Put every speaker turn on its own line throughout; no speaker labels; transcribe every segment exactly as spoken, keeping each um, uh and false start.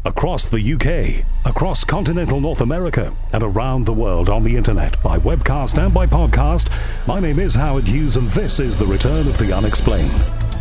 across the U K, across continental North America, and around the world on the internet, by webcast and by podcast. My name is Howard Hughes, and this is The Return of the Unexplained.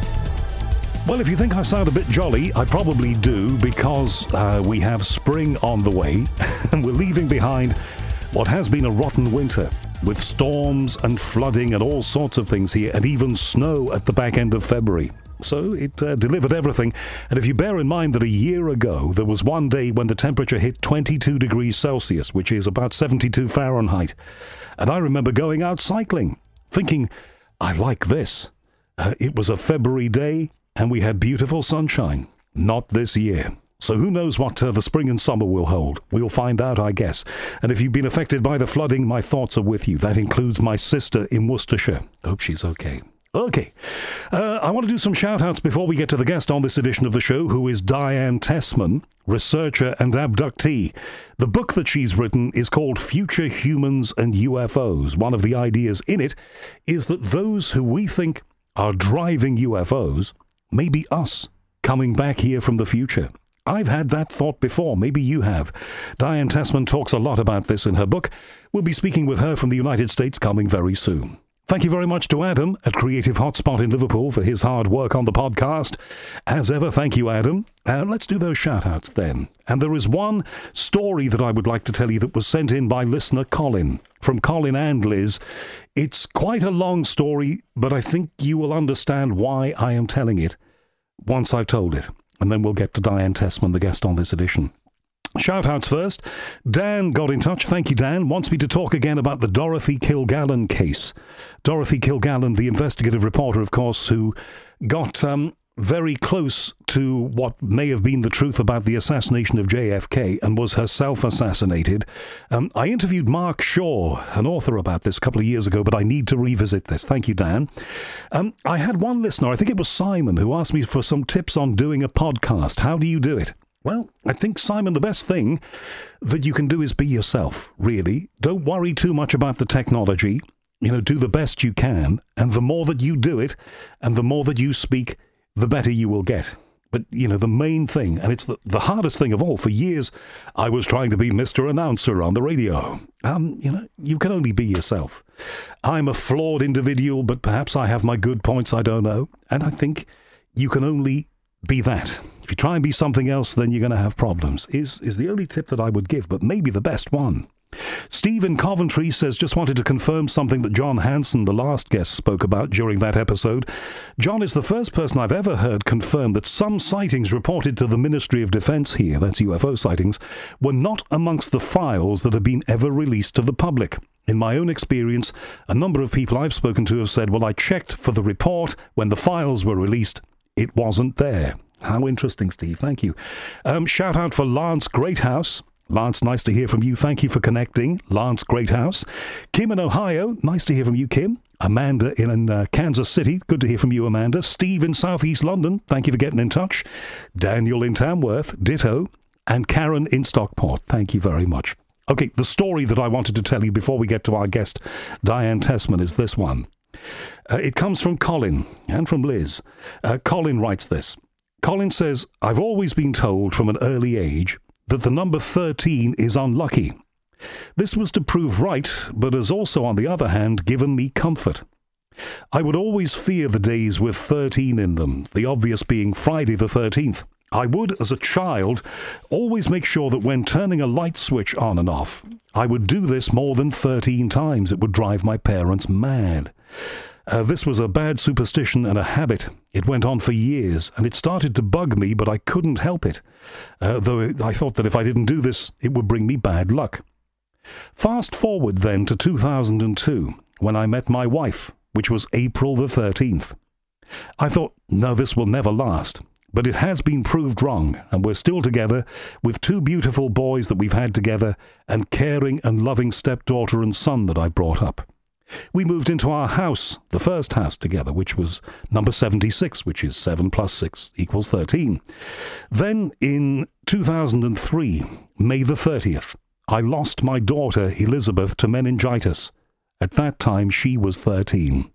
Well, if you think I sound a bit jolly, I probably do, because uh, we have spring on the way, and we're leaving behind what has been a rotten winter, with storms and flooding and all sorts of things here, and even snow at the back end of February. So it uh, delivered everything. And if you bear in mind that a year ago, there was one day when the temperature hit twenty-two degrees Celsius, which is about seventy-two Fahrenheit. And I remember going out cycling, thinking, I like this. Uh, it was a February day, and we had beautiful sunshine. Not this year. So who knows what uh, the spring and summer will hold. We'll find out, I guess. And if you've been affected by the flooding, my thoughts are with you. That includes my sister in Worcestershire. Hope she's okay. Okay, uh, I want to do some shout-outs before we get to the guest on this edition of the show, who is Diane Tessman, researcher and abductee. The book that she's written is called Future Humans and U F Os. One of the ideas in it is that those who we think are driving U F Os may be us coming back here from the future. I've had that thought before. Maybe you have. Diane Tessman talks a lot about this in her book. We'll be speaking with her from the United States coming very soon. Thank you very much to Adam at Creative Hotspot in Liverpool for his hard work on the podcast. As ever, thank you, Adam. And uh, let's do those shout-outs then. And there is one story that I would like to tell you that was sent in by listener Colin. From Colin and Liz. It's quite a long story, but I think you will understand why I am telling it once I've told it. And then we'll get to Diane Tessman, the guest on this edition. Shout-outs first. Dan got in touch. Thank you, Dan. Wants me to talk again about the Dorothy Kilgallen case. Dorothy Kilgallen, the investigative reporter, of course, who got um, very close to what may have been the truth about the assassination of J F K and was herself assassinated. Um, I interviewed Mark Shaw, an author, about this a couple of years ago, but I need to revisit this. Thank you, Dan. Um, I had one listener, I think it was Simon, who asked me for some tips on doing a podcast. How do you do it? Well, I think, Simon, the best thing that you can do is be yourself, really. Don't worry too much about the technology. You know, do the best you can. And the more that you do it, and the more that you speak, the better you will get. But, you know, the main thing, and it's the, the hardest thing of all, for years, I was trying to be Mister Announcer on the radio. Um, you know, you can only be yourself. I'm a flawed individual, but perhaps I have my good points, I don't know. And I think you can only be that. If you try and be something else, then you're going to have problems, is is the only tip that I would give, but maybe the best one. Steve in Coventry says, just wanted to confirm something that John Hanson, the last guest, spoke about during that episode. John is the first person I've ever heard confirm that some sightings reported to the Ministry of Defence here, that's U F O sightings, were not amongst the files that have been ever released to the public. In my own experience, a number of people I've spoken to have said, well, I checked for the report when the files were released. It wasn't there. How interesting, Steve. Thank you. Um, shout out for Lance Greathouse. Lance, nice to hear from you. Thank you for connecting. Lance Greathouse. Kim in Ohio. Nice to hear from you, Kim. Amanda in uh, Kansas City. Good to hear from you, Amanda. Steve in Southeast London. Thank you for getting in touch. Daniel in Tamworth. Ditto. And Karen in Stockport. Thank you very much. Okay, the story that I wanted to tell you before we get to our guest, Diane Tessman, is this one. Uh, it comes from Colin and from Liz. Uh, Colin writes this. Colin says, I've always been told from an early age that the number thirteen is unlucky. This was to prove right, but has also, on the other hand, given me comfort. I would always fear the days with thirteen in them, the obvious being Friday the thirteenth. I would, as a child, always make sure that when turning a light switch on and off, I would do this more than thirteen times. It would drive my parents mad. Uh, this was a bad superstition and a habit. It went on for years, and it started to bug me, but I couldn't help it, uh, though I thought that if I didn't do this, it would bring me bad luck. Fast forward then to two thousand two, when I met my wife, which was April the thirteenth. I thought, no, this will never last. But it has been proved wrong, and we're still together with two beautiful boys that we've had together and caring and loving stepdaughter and son that I brought up. We moved into our house, the first house together, which was number seventy-six, which is seven plus six equals thirteen. Then in two thousand three, May the thirtieth, I lost my daughter Elizabeth to meningitis. At that time, she was thirteen.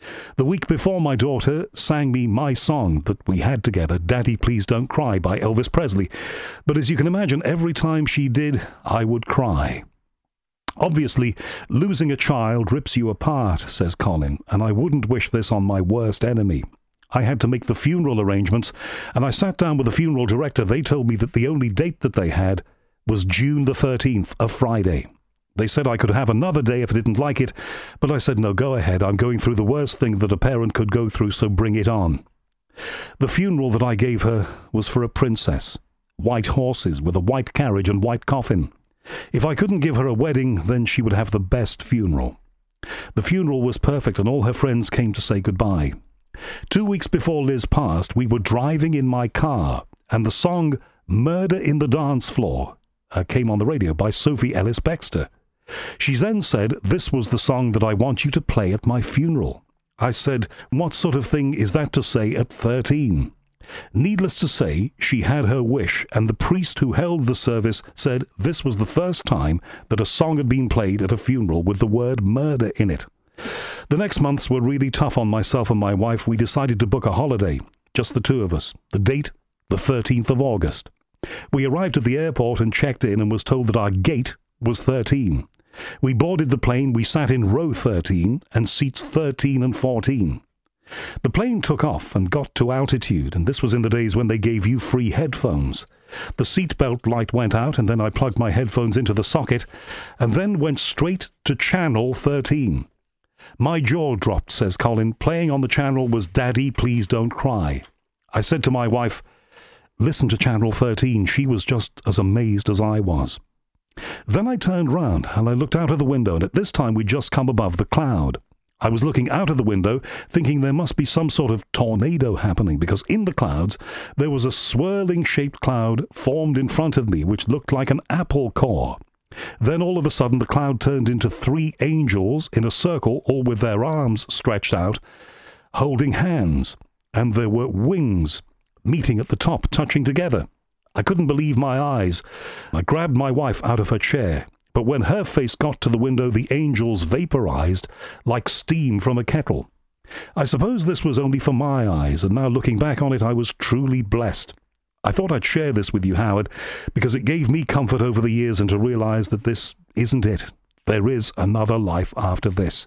The week before, my daughter sang me my song that we had together, Daddy Please Don't Cry by Elvis Presley. But as you can imagine, every time she did, I would cry. Obviously, losing a child rips you apart, says Colin, and I wouldn't wish this on my worst enemy. I had to make the funeral arrangements, and I sat down with the funeral director. They told me that the only date that they had was June the thirteenth, a Friday. They said I could have another day if I didn't like it, but I said, no, go ahead. I'm going through the worst thing that a parent could go through, so bring it on. The funeral that I gave her was for a princess. White horses with a white carriage and white coffin. If I couldn't give her a wedding, then she would have the best funeral. The funeral was perfect, and all her friends came to say goodbye. Two weeks before Liz passed, we were driving in my car, and the song Murder in the Dance Floor uh, came on the radio by Sophie Ellis-Bextor. She then said, this was the song that I want you to play at my funeral. I said, what sort of thing is that to say at thirteen? Needless to say, she had her wish, and the priest who held the service said this was the first time that a song had been played at a funeral with the word murder in it. The next months were really tough on myself and my wife. We decided to book a holiday, just the two of us. The date, the thirteenth of August. We arrived at the airport and checked in and was told that our gate was thirteen. We boarded the plane, we sat in row thirteen and seats thirteen and fourteen. The plane took off and got to altitude, and this was in the days when they gave you free headphones. The seatbelt light went out, and then I plugged my headphones into the socket, and then went straight to channel thirteen. My jaw dropped, says Colin. Playing on the channel was Daddy Please Don't Cry. I said to my wife, listen to channel thirteen. She was just as amazed as I was. Then I turned round and I looked out of the window, and at this time we'd just come above the cloud. I was looking out of the window, thinking there must be some sort of tornado happening, because in the clouds there was a swirling-shaped cloud formed in front of me, which looked like an apple core. Then all of a sudden the cloud turned into three angels in a circle, all with their arms stretched out, holding hands, and there were wings meeting at the top, touching together. I couldn't believe my eyes. I grabbed my wife out of her chair, but when her face got to the window, the angels vaporized like steam from a kettle. I suppose this was only for my eyes, and now looking back on it, I was truly blessed. I thought I'd share this with you, Howard, because it gave me comfort over the years, and to realize that this isn't it. There is another life after this.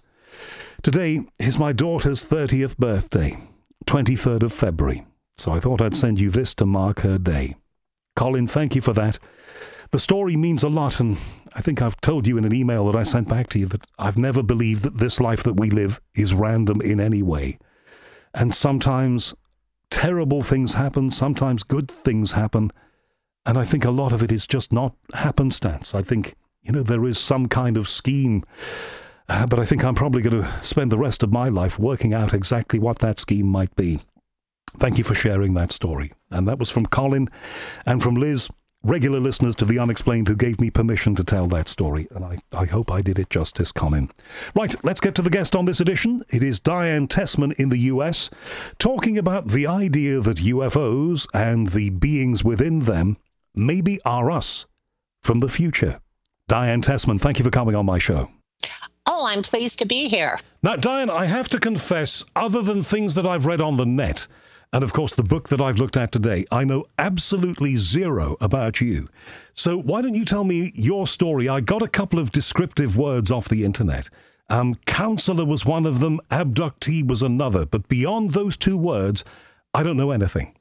Today is my daughter's thirtieth birthday, twenty-third of February, so I thought I'd send you this to mark her day. Colin, thank you for that. The story means a lot, and I think I've told you in an email that I sent back to you that I've never believed that this life that we live is random in any way. And sometimes terrible things happen, sometimes good things happen, and I think a lot of it is just not happenstance. I think, you know, there is some kind of scheme, uh, but I think I'm probably going to spend the rest of my life working out exactly what that scheme might be. Thank you for sharing that story. And that was from Colin and from Liz, regular listeners to The Unexplained, who gave me permission to tell that story. And I, I hope I did it justice, Colin. Right, let's get to the guest on this edition. It is Diane Tessman in the U S, talking about the idea that U F Os and the beings within them maybe are us from the future. Diane Tessman, thank you for coming on my show.
Oh, I'm pleased to be here.
Now, Diane, I have to confess, other than things that I've read on the net, and of course the book that I've looked at today, I know absolutely zero about you. So why don't you tell me your story? I got a couple of descriptive words off the internet. Um, counselor was one of them, abductee was another. But beyond those two words, I don't know anything.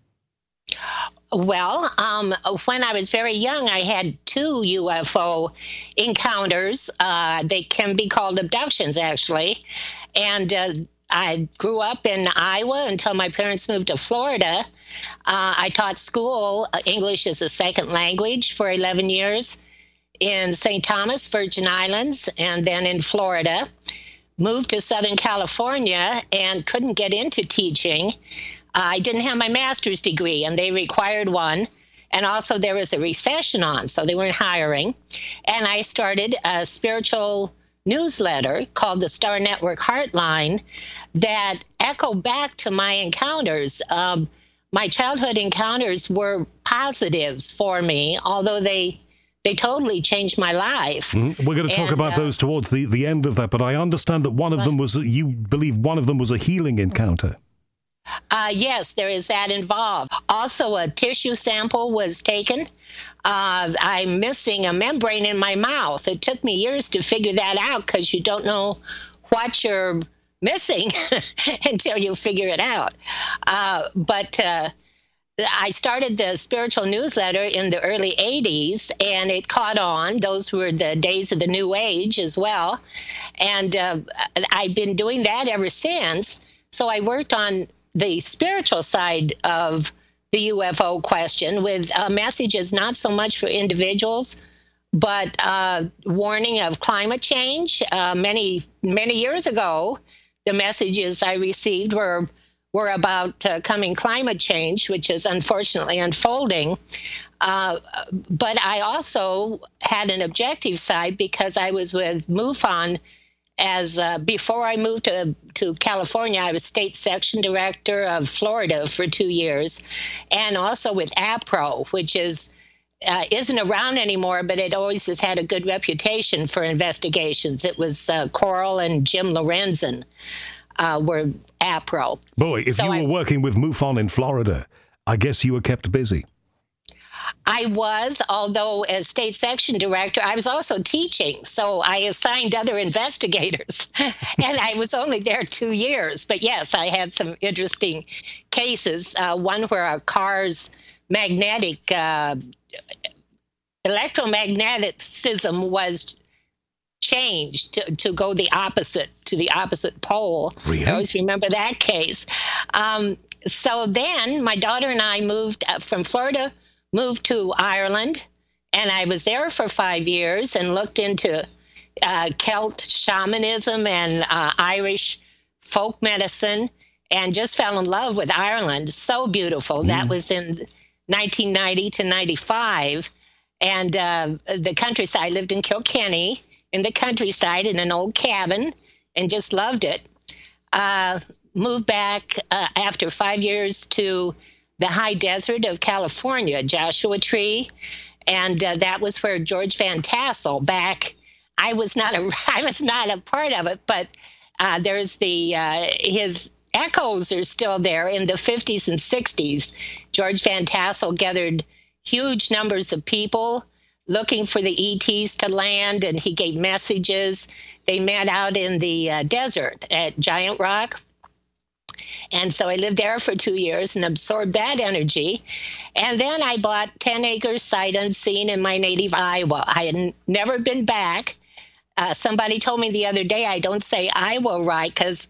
Well, um, when I was very young, I had two U F O encounters. Uh, they can be called abductions, actually. And uh, I grew up in Iowa until my parents moved to Florida. Uh, I taught school, uh, English as a second language, for eleven years in Saint Thomas, Virgin Islands, and then in Florida. Moved to Southern California and couldn't get into teaching. I didn't have my master's degree, and they required one. And also there was a recession on, so they weren't hiring. And I started a spiritual newsletter called the Star Network Heartline that echoed back to my encounters. Um, my childhood encounters were positives for me, although they they totally changed my life.
Mm-hmm. We're going to talk and, about uh, those towards the, the end of that, but I understand that one of them was, you believe one of them was a healing encounter.
Uh, yes, there is that involved. Also, a tissue sample was taken. Uh, I'm missing a membrane in my mouth. It took me years to figure that out because you don't know what you're missing until you figure it out. Uh, but uh, I started the spiritual newsletter in the early eighties, and it caught on. Those were the days of the New Age as well. And uh, I've been doing that ever since. So I worked on the spiritual side of the U F O question with uh, messages not so much for individuals, but uh, warning of climate change. Uh, many, many years ago, the messages I received were were about uh, coming climate change, which is unfortunately unfolding. Uh, but I also had an objective side because I was with MUFON. As uh, before I moved to, to California, I was state section director of Florida for two years, and also with APRO, which is uh, isn't around anymore, but it always has had a good reputation for investigations. It was uh, Coral and Jim Lorenzen uh, were APRO.
Boy, if so you were was, working with MUFON in Florida, I guess you were kept busy.
I was, although as state section director, I was also teaching. So I assigned other investigators, and I was only there two years. But yes, I had some interesting cases. Uh, one where a car's magnetic, uh, electromagneticism was changed to, to go the opposite, to the opposite pole.
Really?
I always remember that case. Um, so then my daughter and I moved from Florida moved to Ireland, and I was there for five years and looked into uh, Celt shamanism and uh, Irish folk medicine, and just fell in love with Ireland. So beautiful. Mm. That was in nineteen ninety to ninety-five. And uh, the countryside, I lived in Kilkenny, in the countryside in an old cabin, and just loved it. Uh, moved back uh, after five years to the high desert of California, Joshua Tree, and uh, that was where George Van Tassel back. I was not a I was not a part of it, but uh, there's the uh, his echoes are still there in the fifties and sixties. George Van Tassel gathered huge numbers of people looking for the E Ts to land, and he gave messages. They met out in the uh, desert at Giant Rock. And so I lived there for two years and absorbed that energy. And then I bought ten acres sight unseen in my native Iowa. I had n- never been back. Uh, somebody told me the other day I don't say Iowa right because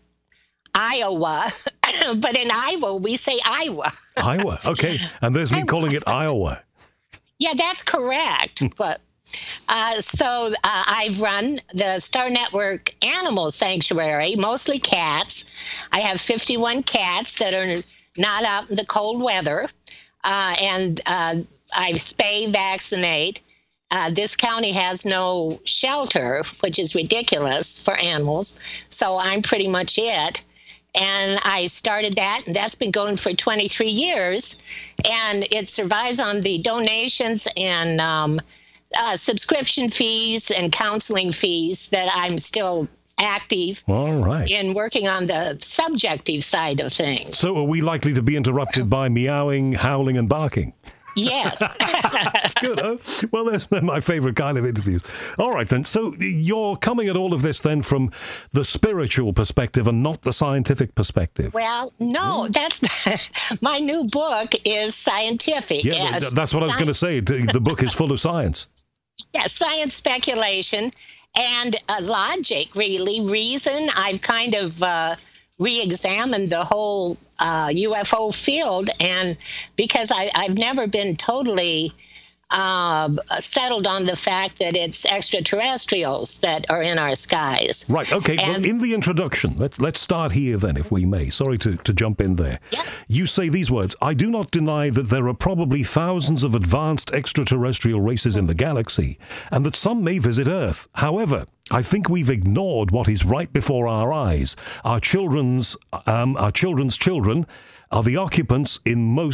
Iowa, but in Iowa we say Iowa.
Iowa, okay. And there's me calling it Iowa.
Yeah, that's correct. But Uh, so uh, I've run the Star Network Animal Sanctuary, mostly cats. I have fifty-one cats that are not out in the cold weather, uh, and uh, I spay, vaccinate. Uh, this county has no shelter, which is ridiculous for animals, so I'm pretty much it. And I started that, and that's been going for twenty-three years, and it survives on the donations and um, Uh, subscription fees and counseling fees that I'm still active
All right.
in working on the subjective side of things.
So are we likely to be interrupted by meowing, howling, and barking?
Yes.
Good. Huh? Well, that's my favorite kind of interviews. All right, then. So you're coming at all of this then from the spiritual perspective and not the scientific perspective.
Well, no, that's my new book is scientific.
Yeah,
yes.
that's what Sci- I was going to say. The book is full of science.
Yeah, science, speculation, and uh, logic, really. Reason. I've kind of uh, re-examined the whole uh, U F O field, and because I, I've never been totally uh, settled on the fact that it's extraterrestrials that are in our skies.
Right, okay. And well, in the introduction, let's let's start here then, if we may. Sorry to, to jump in there.
Yeah.
You say these words, I do not deny that there are probably thousands of advanced extraterrestrial races in the galaxy, and that some may visit Earth. However, I think we've ignored what is right before our eyes. Our children's, um, our children's children are the occupants in most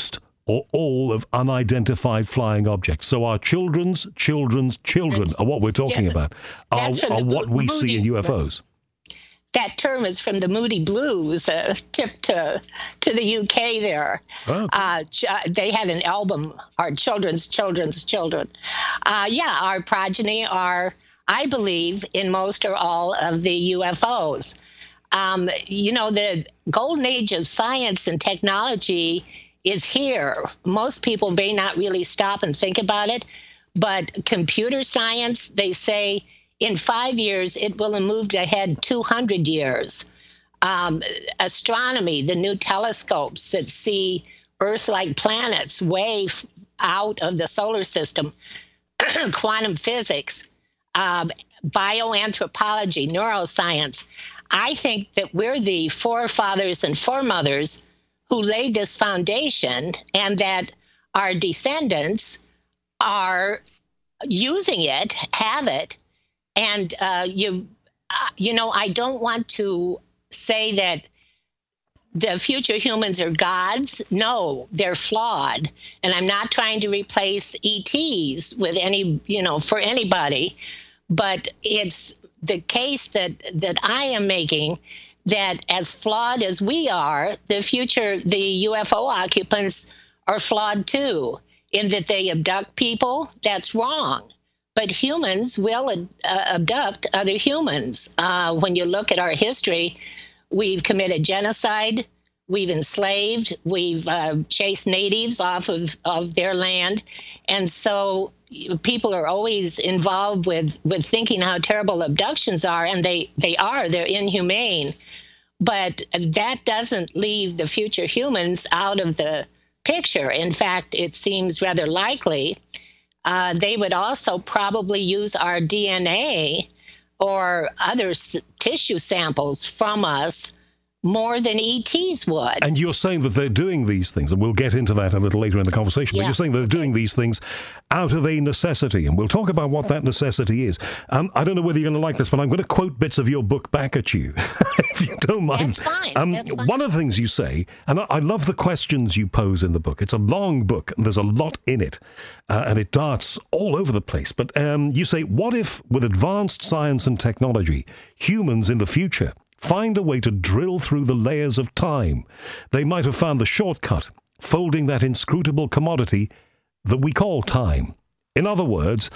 or all of unidentified flying objects. So our children's children's children
That's,
are what we're talking
yeah,
about, are, are what we
Moody,
see in U F Os.
That term is from the Moody Blues, uh, tip to to the U K there. Oh, okay. uh, ch- they had an album, Our Children's Children's Children. Uh, yeah, our progeny are, I believe, in most or all of the U F Os. Um, you know, the golden age of science and technology is here. Most people may not really stop and think about it, but computer science, they say, in five years, it will have moved ahead two hundred years. Um, astronomy, the new telescopes that see Earth-like planets way f- out of the solar system, quantum physics, um, bioanthropology, neuroscience. I think that we're the forefathers and foremothers who laid this foundation, and that our descendants are using it, have it. And, uh, you, uh, you know, I don't want to say that the future humans are gods. No, they're flawed. And I'm not trying to replace E Ts with any, you know, for anybody. But it's the case that, that I am making that as flawed as we are, the future, the U F O occupants are flawed too, in that they abduct people. That's wrong. But humans will uh, abduct other humans. Uh, when you look at our history, we've committed genocide, we've enslaved, we've uh, chased natives off of, of their land. And so people are always involved with, with thinking how terrible abductions are, and they, they are, they're inhumane. But that doesn't leave the future humans out of the picture. In fact, it seems rather likely Uh, they would also probably use our D N A or other s- tissue samples from us more than E Ts would.
And you're saying that they're doing these things, and we'll get into that a little later in the conversation, yeah. But you're saying they're doing these things out of a necessity, and we'll talk about what that necessity is. Um, I don't know whether you're going to like this, but I'm going to quote bits of your book back at you, if you don't mind.
That's fine.
Um,
That's fine.
One of the things you say, and I, I love the questions you pose in the book. It's a long book, and there's a lot in it, uh, and it darts all over the place. But um, you say, what if, with advanced science and technology, humans in the future find a way to drill through the layers of time? They might have found the shortcut, folding that inscrutable commodity that we call time. In other words,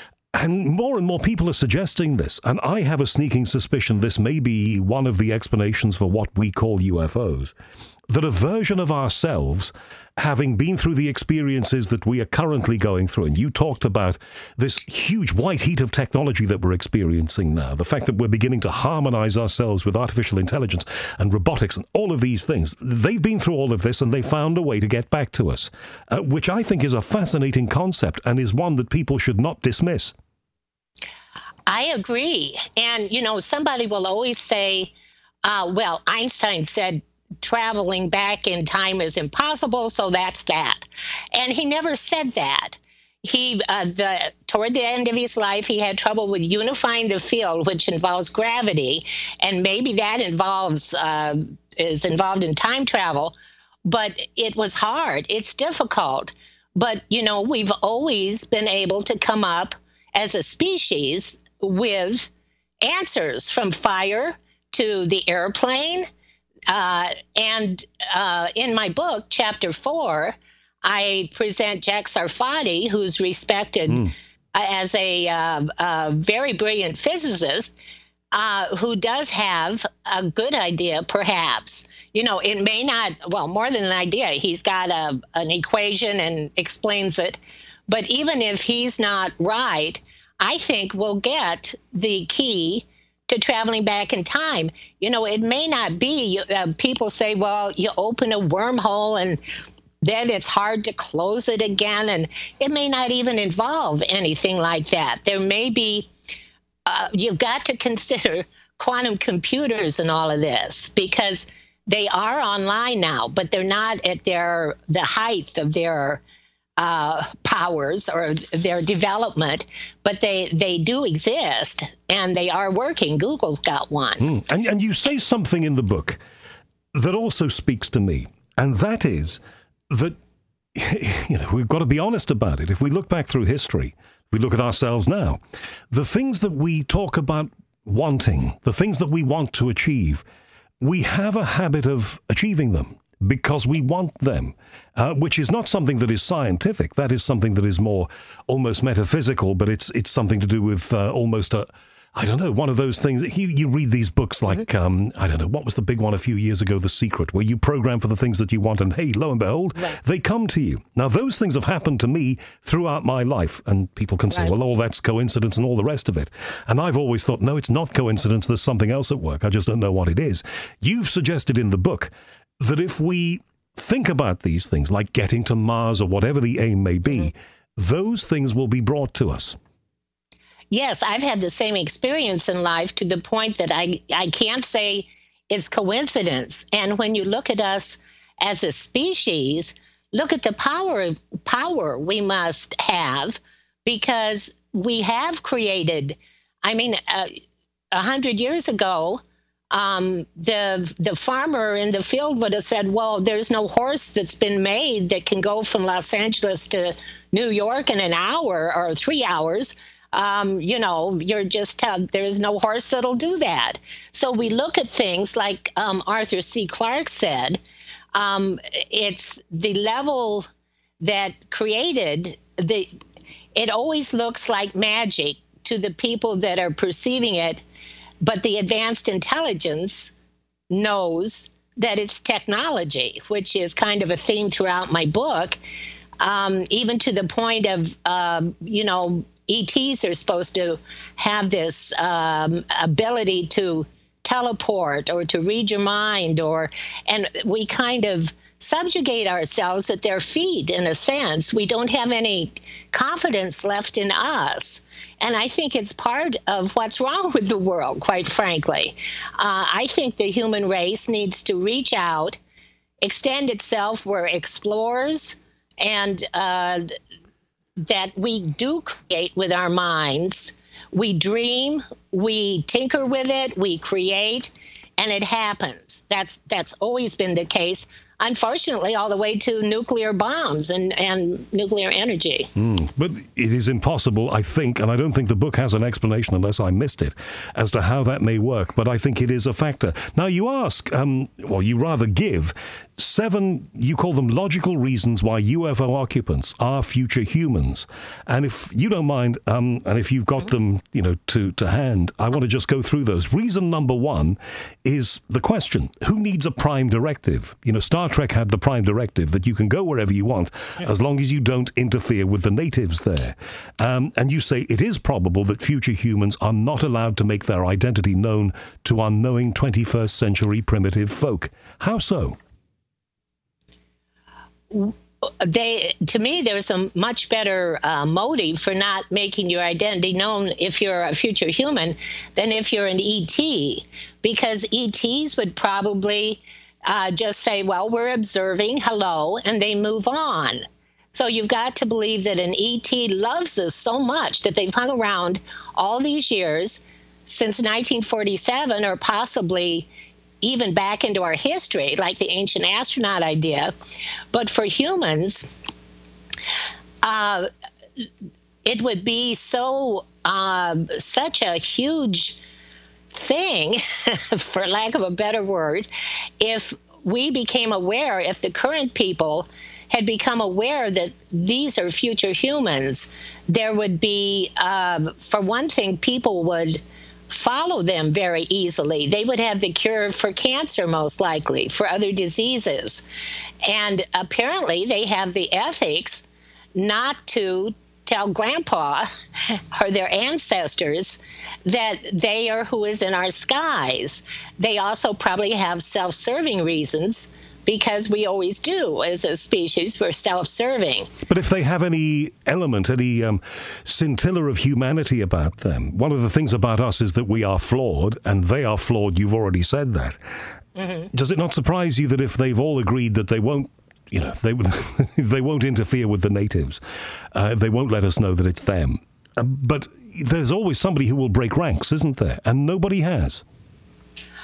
and more and more people are suggesting this, and I have a sneaking suspicion this may be one of the explanations for what we call U F Os, that a version of ourselves, having been through the experiences that we are currently going through, and you talked about this huge white heat of technology that we're experiencing now, the fact that we're beginning to harmonize ourselves with artificial intelligence and robotics and all of these things, they've been through all of this and they found a way to get back to us, uh, which I think is a fascinating concept and is one that people should not dismiss.
I agree. And, you know, somebody will always say, uh, well, Einstein said traveling back in time is impossible, so that's that. And he never said that. He, uh, the toward the end of his life, he had trouble with unifying the field, which involves gravity, and maybe that involves uh, is involved in time travel. But it was hard. It's difficult. But, you know, we've always been able to come up as a species with answers, from fire to the airplane. Uh, and uh, in my book, chapter four, I present Jack Sarfati, who's respected mm. as a, uh, a very brilliant physicist, uh, who does have a good idea, perhaps. You know, it may not, well, more than an idea. He's got a, an equation and explains it. But even if he's not right, I think we'll get the key to traveling back in time. You know, it may not be, uh, people say, well, you open a wormhole and then it's hard to close it again. And it may not even involve anything like that. There may be, uh, you've got to consider quantum computers and all of this, because they are online now, but they're not at their the height of their uh, powers or their development, but they, they do exist and they are working. Google's got one.
Mm. And, and you say something in the book that also speaks to me, and that is that you know, we've got to be honest about it. If we look back through history, we look at ourselves now, the things that we talk about wanting, the things that we want to achieve, we have a habit of achieving them because we want them, uh, which is not something that is scientific. That is something that is more almost metaphysical, but it's it's something to do with uh, almost a, I don't know, one of those things. You, you read these books like, mm-hmm. um, I don't know, what was the big one a few years ago, The Secret, where you program for the things that you want and, hey, lo and behold, right. they come to you. Now, those things have happened to me throughout my life, and people can say, right. well, all that's coincidence and all the rest of it. And I've always thought, no, it's not coincidence. There's something else at work. I just don't know what it is. You've suggested in the book that if we think about these things, like getting to Mars or whatever the aim may be, mm-hmm. those things will be brought to us.
Yes, I've had the same experience in life to the point that I, I can't say it's coincidence. And when you look at us as a species, look at the power power we must have, because we have created, I mean, uh, a hundred years ago, Um, the the farmer in the field would have said, well, there's no horse that's been made that can go from Los Angeles to New York in an hour or three hours. Um, you know, you're just tell, there's no horse that'll do that. So we look at things like um, Arthur C. Clarke said, um, it's the level that created the, it always looks like magic to the people that are perceiving it. But the advanced intelligence knows that it's technology, which is kind of a theme throughout my book, um, even to the point of, um, you know, E Ts are supposed to have this um, ability to teleport or to read your mind, or, and we kind of subjugate ourselves at their feet in a sense. We don't have any confidence left in us. And I think it's part of what's wrong with the world, quite frankly. Uh, I think the human race needs to reach out, extend itself. We're explorers, and uh, that we do create with our minds. We dream, we tinker with it, we create, and it happens. That's that's always been the case. Unfortunately, all the way to nuclear bombs and, and nuclear energy.
Mm, but it is impossible, I think, and I don't think the book has an explanation unless I missed it, as to how that may work, but I think it is a factor. Now, you ask, um, well, you rather give, seven, you call them logical reasons why U F O occupants are future humans. And if you don't mind, um, and if you've got mm-hmm. them, you know, to, to hand, I want to just go through those. Reason number one is the question, who needs a prime directive? You know, Star Trek had the prime directive that you can go wherever you want as long as you don't interfere with the natives there. Um, and you say it is probable that future humans are not allowed to make their identity known to unknowing twenty-first century primitive folk. How so?
They, to me, there's a much better uh, motive for not making your identity known if you're a future human than if you're an E T, because E Ts would probably uh, just say, well, we're observing, hello, and they move on. So you've got to believe that an E T loves us so much that they've hung around all these years, since nineteen forty-seven, or possibly even back into our history, like the ancient astronaut idea. But for humans, uh, it would be so uh, such a huge thing, for lack of a better word, if we became aware, if the current people had become aware that these are future humans, there would be, uh, for one thing, people would follow them very easily. They would have the cure for cancer, most likely, for other diseases. And apparently they have the ethics not to tell grandpa or their ancestors that they are who is in our skies. They also probably have self-serving reasons, because we always do as a species. We're self-serving.
But if they have any element, any um, scintilla of humanity about them, one of the things about us is that we are flawed, and they are flawed. You've already said that. Mm-hmm. Does it not surprise you that if they've all agreed that they won't, you know, they they won't interfere with the natives, uh, they won't let us know that it's them? Uh, but there's always somebody who will break ranks, isn't there? And nobody has.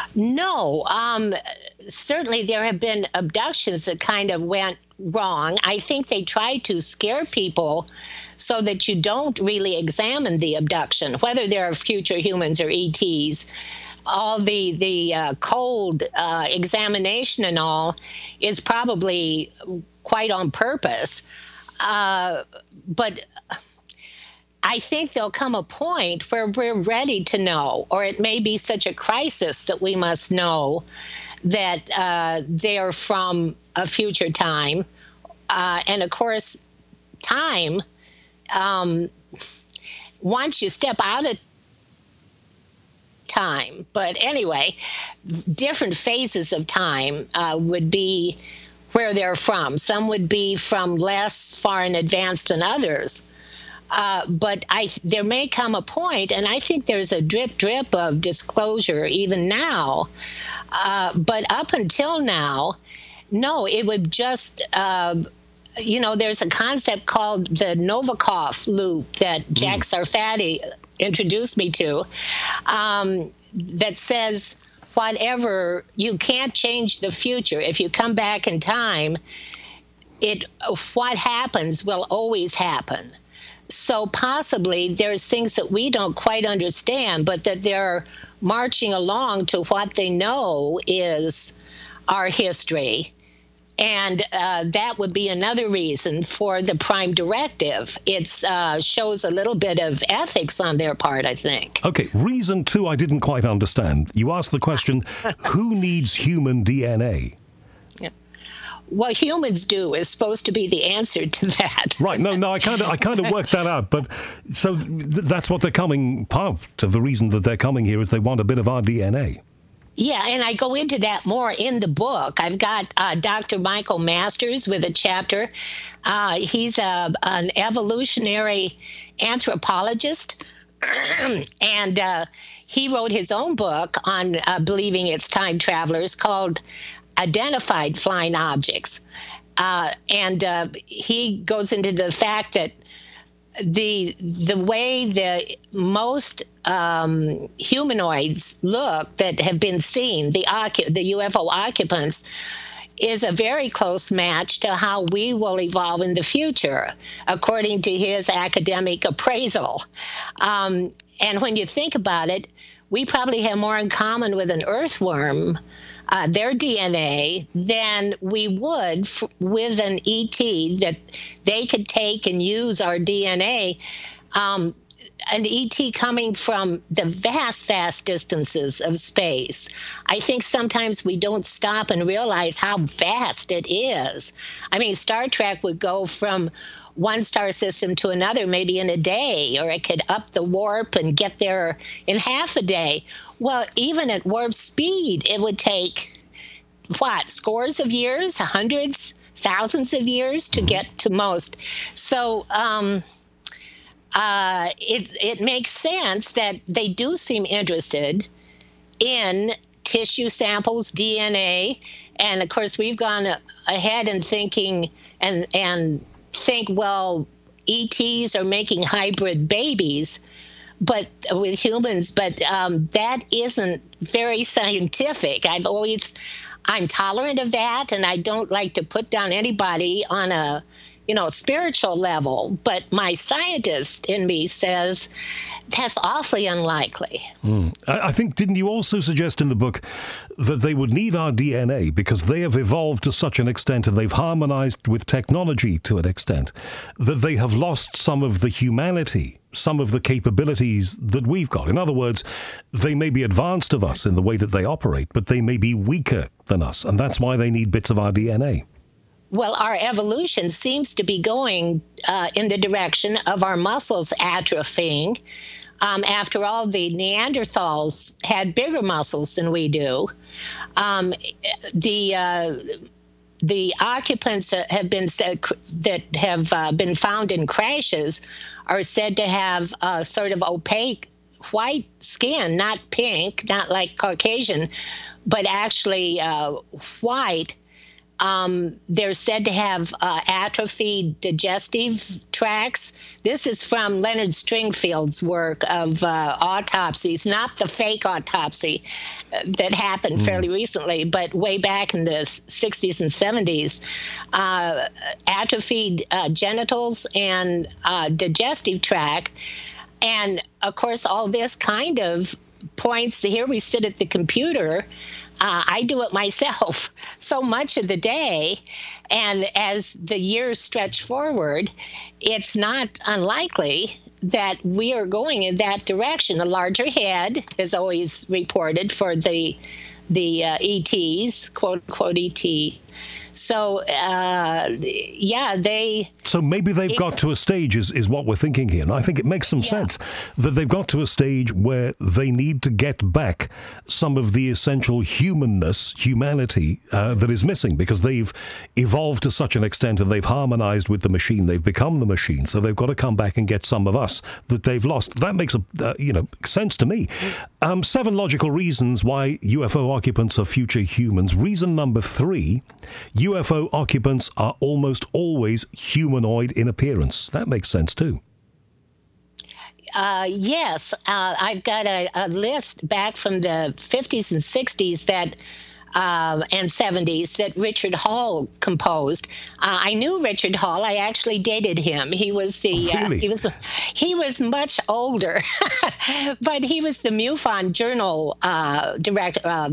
No, um, certainly there have been abductions that kind of went wrong. I think they try to scare people so that you don't really examine the abduction, whether they're future humans or E Ts. All the the uh, cold uh, examination and all is probably quite on purpose. Uh, but I think there'll come a point where we're ready to know, or it may be such a crisis that we must know that uh, they're from a future time. Uh, and of course, time, um, once you step out of time, but anyway, different phases of time uh, would be where they're from. Some would be from less far in advance than others. Uh, but I, there may come a point, and I think there's a drip drip of disclosure even now. Uh, but up until now, no, it would just, uh, you know, there's a concept called the Novikov loop that Jack mm. Sarfati introduced me to, um, that says whatever, you can't change the future. If you come back in time, it what happens will always happen. So possibly there's things that we don't quite understand, but that they're marching along to what they know is our history. And uh, that would be another reason for the prime directive. It uh, shows a little bit of ethics on their part, I think.
Okay, reason two I didn't quite understand. You asked the question, who needs human D N A?
Yeah. What humans do is supposed to be the answer to that.
Right. No, no, I kind of I kind of worked that out. But so th- that's what they're coming, part of the reason that they're coming here is they want a bit of our D N A.
Yeah, and I go into that more in the book. I've got uh, Doctor Michael Masters with a chapter. Uh, he's a, an evolutionary anthropologist, and uh, he wrote his own book on uh, believing it's time travelers called Identified Flying Objects. Uh, and uh, he goes into the fact that the the way the most um, humanoids look that have been seen, the the U F O occupants, is a very close match to how we will evolve in the future, according to his academic appraisal. Um, and when you think about it, we probably have more in common with an earthworm, Uh, their D N A, than we would f- with an E T, that they could take and use our D N A. Um, an E T coming from the vast, vast distances of space. I think sometimes we don't stop and realize how vast it is. I mean, Star Trek would go from one star system to another maybe in a day, or it could up the warp and get there in half a day. Well, even at warp speed, it would take, what, scores of years, hundreds, thousands of years to get to most. So um, uh, it, it makes sense that they do seem interested in tissue samples, D N A. And, of course, we've gone ahead and thinking and and think, well, E Ts are making hybrid babies, but with humans, but um, that isn't very scientific. I've always, I'm tolerant of that, and I don't like to put down anybody on a, you know, spiritual level. But my scientist in me says that's awfully unlikely.
Mm. I, I think, didn't you also suggest in the book that they would need our D N A because they have evolved to such an extent and they've harmonized with technology to an extent that they have lost some of the humanity, some of the capabilities that we've got? In other words, they may be advanced of us in the way that they operate, but they may be weaker than us, and that's why they need bits of our D N A.
Well, our evolution seems to be going uh, in the direction of our muscles atrophying. Um, after all, the Neanderthals had bigger muscles than we do. Um, the uh, the occupants have been said, that have uh, been found in crashes are said to have uh, sort of opaque white skin, not pink, not like Caucasian, but actually uh, white. Um, they're said to have uh, atrophied digestive tracts. This is from Leonard Stringfield's work of uh, autopsies, not the fake autopsy uh, that happened mm. fairly recently, but way back in the sixties and seventies. Uh, atrophied uh, genitals and uh, digestive tract. And, of course, all this kind of points, here we sit at the computer. Uh, I do it myself so much of the day. And as the years stretch forward, it's not unlikely that we are going in that direction. A larger head is always reported for the the uh, E Ts, quote, quote, E T. So, uh, yeah, they...
So maybe they've it, got to a stage, is, is what we're thinking here. And I think it makes some yeah. sense that they've got to a stage where they need to get back some of the essential humanness, humanity uh, that is missing, because they've evolved to such an extent and they've harmonized with the machine. They've become the machine. So they've got to come back and get some of us that they've lost. That makes a, uh, you know, sense to me. Um, seven logical reasons why U F O occupants are future humans. Reason number three, U F O occupants are almost always humanoid in appearance. That makes sense too.
Uh, yes, uh, I've got a, a list back from the fifties and sixties that uh, and seventies that Richard Hall composed. Uh, I knew Richard Hall. I actually dated him. He was the
oh, really?
uh, he was he was much older, but he was the MUFON Journal uh, director. Uh,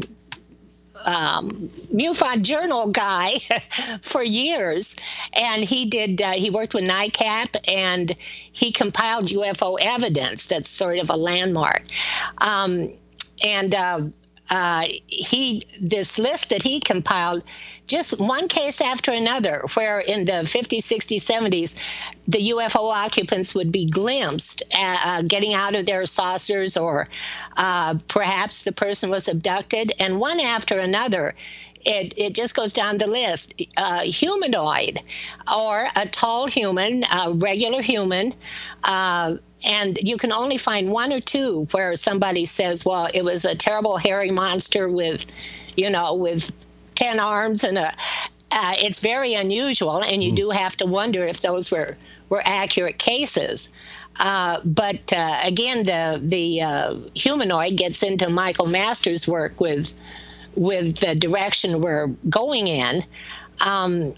Um, MUFON Journal guy for years, and he did. Uh, he worked with NICAP, and he compiled U F O evidence. That's sort of a landmark. Um, and uh, uh, he, this list that he compiled, just one case after another, where in the fifties, sixties, seventies, the U F O occupants would be glimpsed uh, getting out of their saucers, or uh, perhaps the person was abducted, and one after another. It, it just goes down the list. Uh, humanoid, or a tall human, a regular human, uh, and you can only find one or two where somebody says, well, it was a terrible hairy monster with, you know, with ten arms and a, uh, it's very unusual, and you mm. do have to wonder if those were, were accurate cases. Uh, but uh, again, the, the uh, humanoid gets into Michael Masters' work with with the direction we're going in. Um,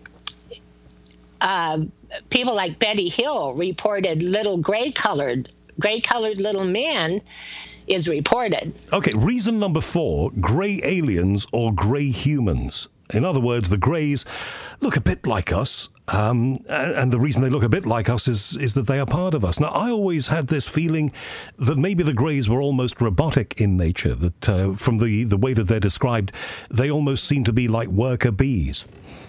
uh, people like Betty Hill reported little gray-colored, gray-colored little men is reported.
Okay, reason number four, gray aliens or gray humans. In other words, the greys look a bit like us, um, and the reason they look a bit like us is, is that they are part of us. Now, I always had this feeling that maybe the greys were almost robotic in nature, that uh, from the, the way that they're described, they almost seem to be like worker bees.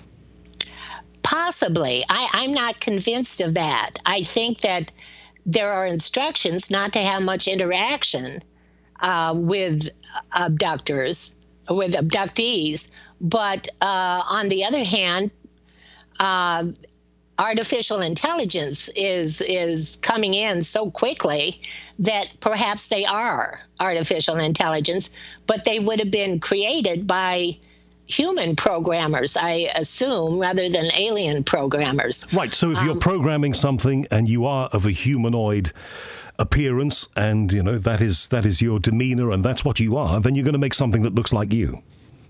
Possibly. I, I'm not convinced of that. I think that there are instructions not to have much interaction uh, with abductors, with abductees. But uh, on the other hand, uh, artificial intelligence is is coming in so quickly that perhaps they are artificial intelligence, but they would have been created by human programmers, I assume, rather than alien programmers.
Right, so if um, you're programming something and you are of a humanoid appearance, and, you know, that is that is your demeanor and that's what you are, then you're going to make something that looks like you.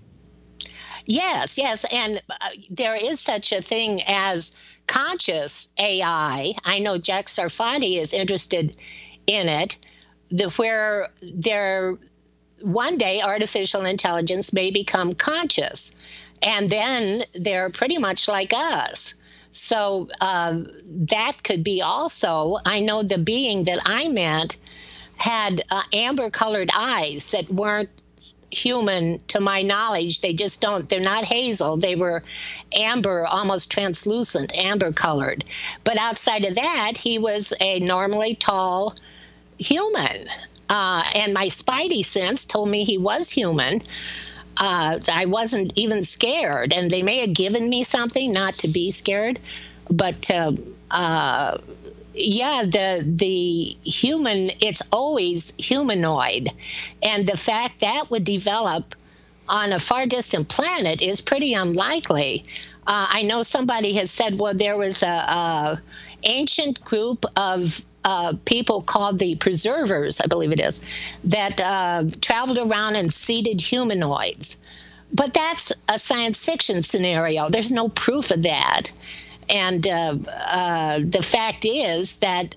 Yes, yes, and uh, there is such a thing as conscious A I. I know Jack Sarfati is interested in it, the, where there one day artificial intelligence may become conscious, and then they're pretty much like us. So uh, that could be also, I know the being that I met had uh, amber-colored eyes that weren't human to my knowledge. They just don't, they're not hazel. They were amber, almost translucent, amber colored. But outside of that, he was a normally tall human. Uh, and my spidey sense told me he was human. Uh, I wasn't even scared. And they may have given me something not to be scared. But uh, uh, yeah, the the human, it's always humanoid. And the fact that would develop on a far distant planet is pretty unlikely. Uh, I know somebody has said, well, there was a, a ancient group of uh, people called the Preservers, I believe it is, that uh, traveled around and seeded humanoids. But that's a science fiction scenario. There's no proof of that. And uh, uh, the fact is that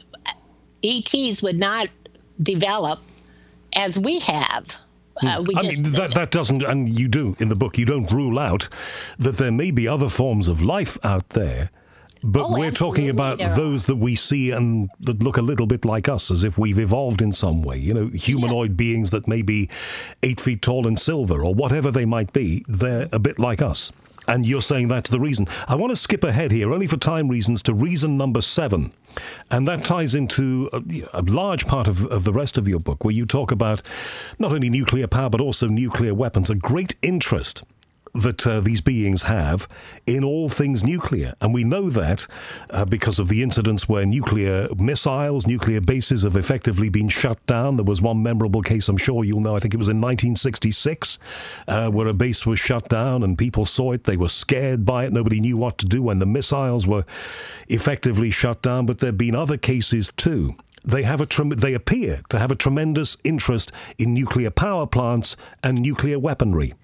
E Ts would not develop as we have. Uh, we
I
just,
mean, that, that doesn't, and you do in the book, you don't rule out that there may be other forms of life out there, but
oh,
we're talking about those that we see and that look a little bit like us, as if we've evolved in some way. You know, humanoid yeah. beings that may be eight feet tall and silver, or whatever they might be, they're a bit like us. And you're saying that's the reason. I want to skip ahead here, only for time reasons, to reason number seven. And that ties into a, a large part of, of the rest of your book, where you talk about not only nuclear power, but also nuclear weapons, a great interest that uh, these beings have in all things nuclear. And we know that uh, because of the incidents where nuclear missiles, nuclear bases have effectively been shut down. There was one memorable case, I'm sure you'll know, I think it was in nineteen sixty-six, uh, where a base was shut down and people saw it. They were scared by it. Nobody knew what to do when the missiles were effectively shut down. But there have been other cases too. They have a trem- they appear to have a tremendous interest in nuclear power plants and nuclear weaponry.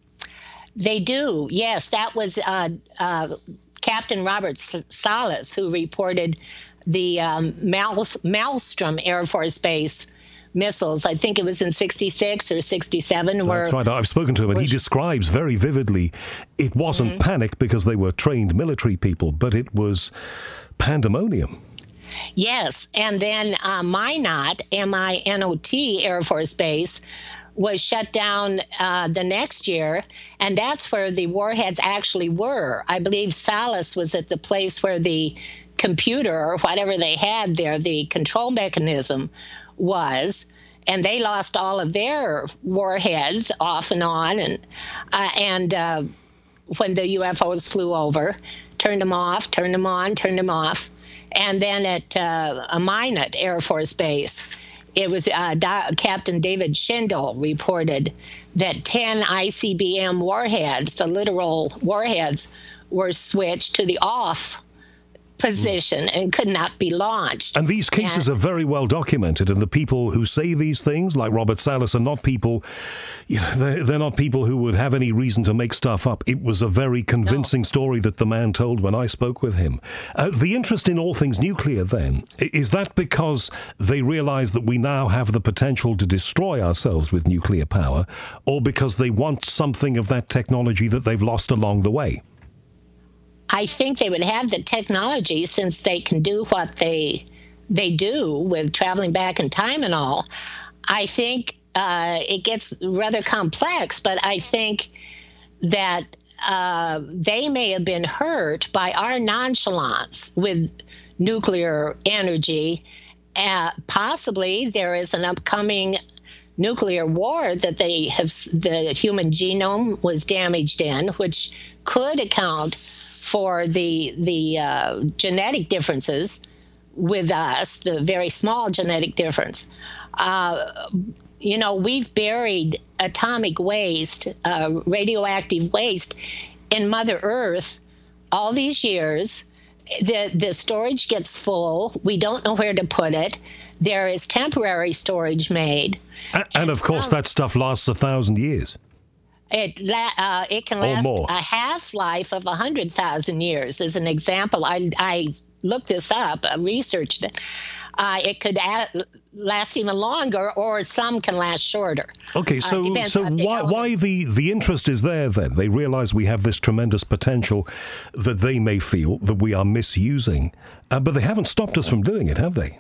They do, yes. That was uh, uh, Captain Robert Salas who reported the um, Mal- Maelstrom Air Force Base missiles. I think it was in sixty-six or sixty-seven. Where
That's right. I've spoken to him, and he describes very vividly it wasn't mm-hmm. panic because they were trained military people, but it was pandemonium.
Yes, and then uh, Minot, M I N O T Air Force Base, was shut down uh, the next year, and that's where the warheads actually were. I believe Salas was at the place where the computer or whatever they had there, the control mechanism, was, and they lost all of their warheads off and on, and uh, and uh, when the U F Os flew over, turned them off, turned them on, turned them off, and then at uh, a Minot Air Force Base, it was uh, da- Captain David Schindel reported that ten I C B M warheads, the literal warheads, were switched to the off position mm. and could not be launched.
And these cases and, are very well documented, and the people who say these things, like Robert Salas, are not people, you know, they're, they're not people who would have any reason to make stuff up. It was a very convincing no. story that the man told when I spoke with him. Uh, the interest in all things nuclear, then, is that because they realize that we now have the potential to destroy ourselves with nuclear power, or because they want something of that technology that they've lost along the way?
I think they would have the technology, since they can do what they they do with traveling back in time and all. I think uh, it gets rather complex, but I think that uh, they may have been hurt by our nonchalance with nuclear energy. Uh, possibly there is an upcoming nuclear war that they have, the human genome was damaged in, which could account for the the uh, genetic differences with us, the very small genetic difference. Uh, you know, we've buried atomic waste, uh, radioactive waste in Mother Earth all these years. The, the storage gets full. We don't know where to put it. There is temporary storage made.
And, and, and of course, some, that stuff lasts a thousand years.
It uh, it can last a half-life of one hundred thousand years, as an example. I, I looked this up, I researched it. Uh, it could a- last even longer, or some can last shorter.
Okay, so uh, so why why the, the interest is there then? They realize we have this tremendous potential that they may feel that we are misusing, uh, but they haven't stopped us from doing it, have they?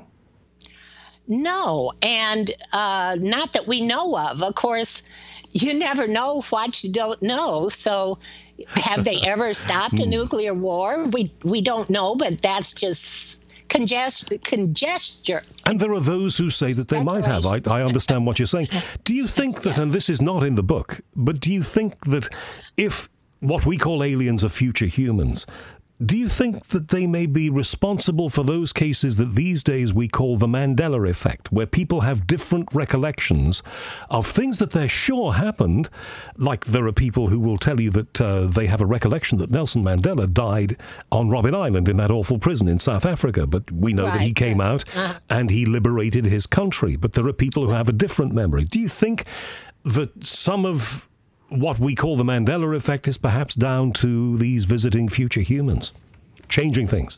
No, and uh, not that we know of. Of course, you never know what you don't know. So have they ever stopped a nuclear war? We we don't know, but that's just congest, congestion.
And there are those who say that they might have. I, I understand what you're saying. Do you think that, and this is not in the book, but do you think that if what we call aliens are future humans, Do you think that they may be responsible for those cases that these days we call the Mandela effect, where people have different recollections of things that they're sure happened? Like there are people who will tell you that uh, they have a recollection that Nelson Mandela died on Robben Island in that awful prison in South Africa, but we know right. that he came out uh-huh. and he liberated his country. But there are people who have a different memory. Do you think that some of what we call the Mandela effect is perhaps down to these visiting future humans changing things?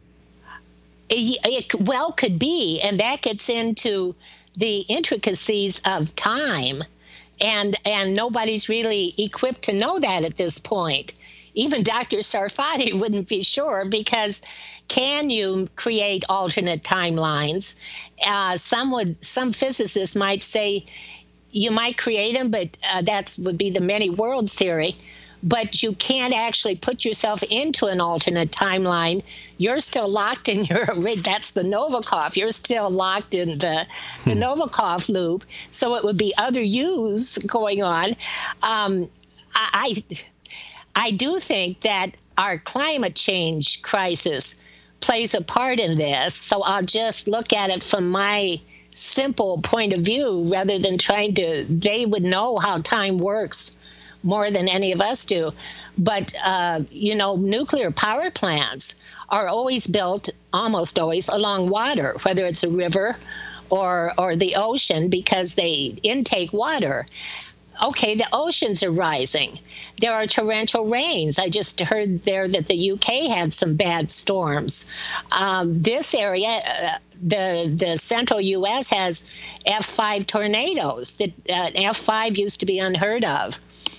It, it well could be, and that gets into the intricacies of time, and and nobody's really equipped to know that at this point. Even Doctor Sarfati wouldn't be sure, because can you create alternate timelines? Uh, some would, some physicists might say you might create them, but uh, that would be the many worlds theory. But you can't actually put yourself into an alternate timeline. You're still locked in your, that's the Novikov. You're still locked in the, the hmm. Novikov loop. So it would be other yous going on. Um, I, I do think that our climate change crisis plays a part in this. So I'll just look at it from my simple point of view rather than trying to, they would know how time works more than any of us do. But, uh, you know, nuclear power plants are always built, almost always, along water, whether it's a river or or the ocean, because they intake water. Okay, the oceans are rising. There are torrential rains. I just heard there that the U K had some bad storms. Um, this area, uh, the the central U S has F five tornadoes. That uh, F five used to be unheard of.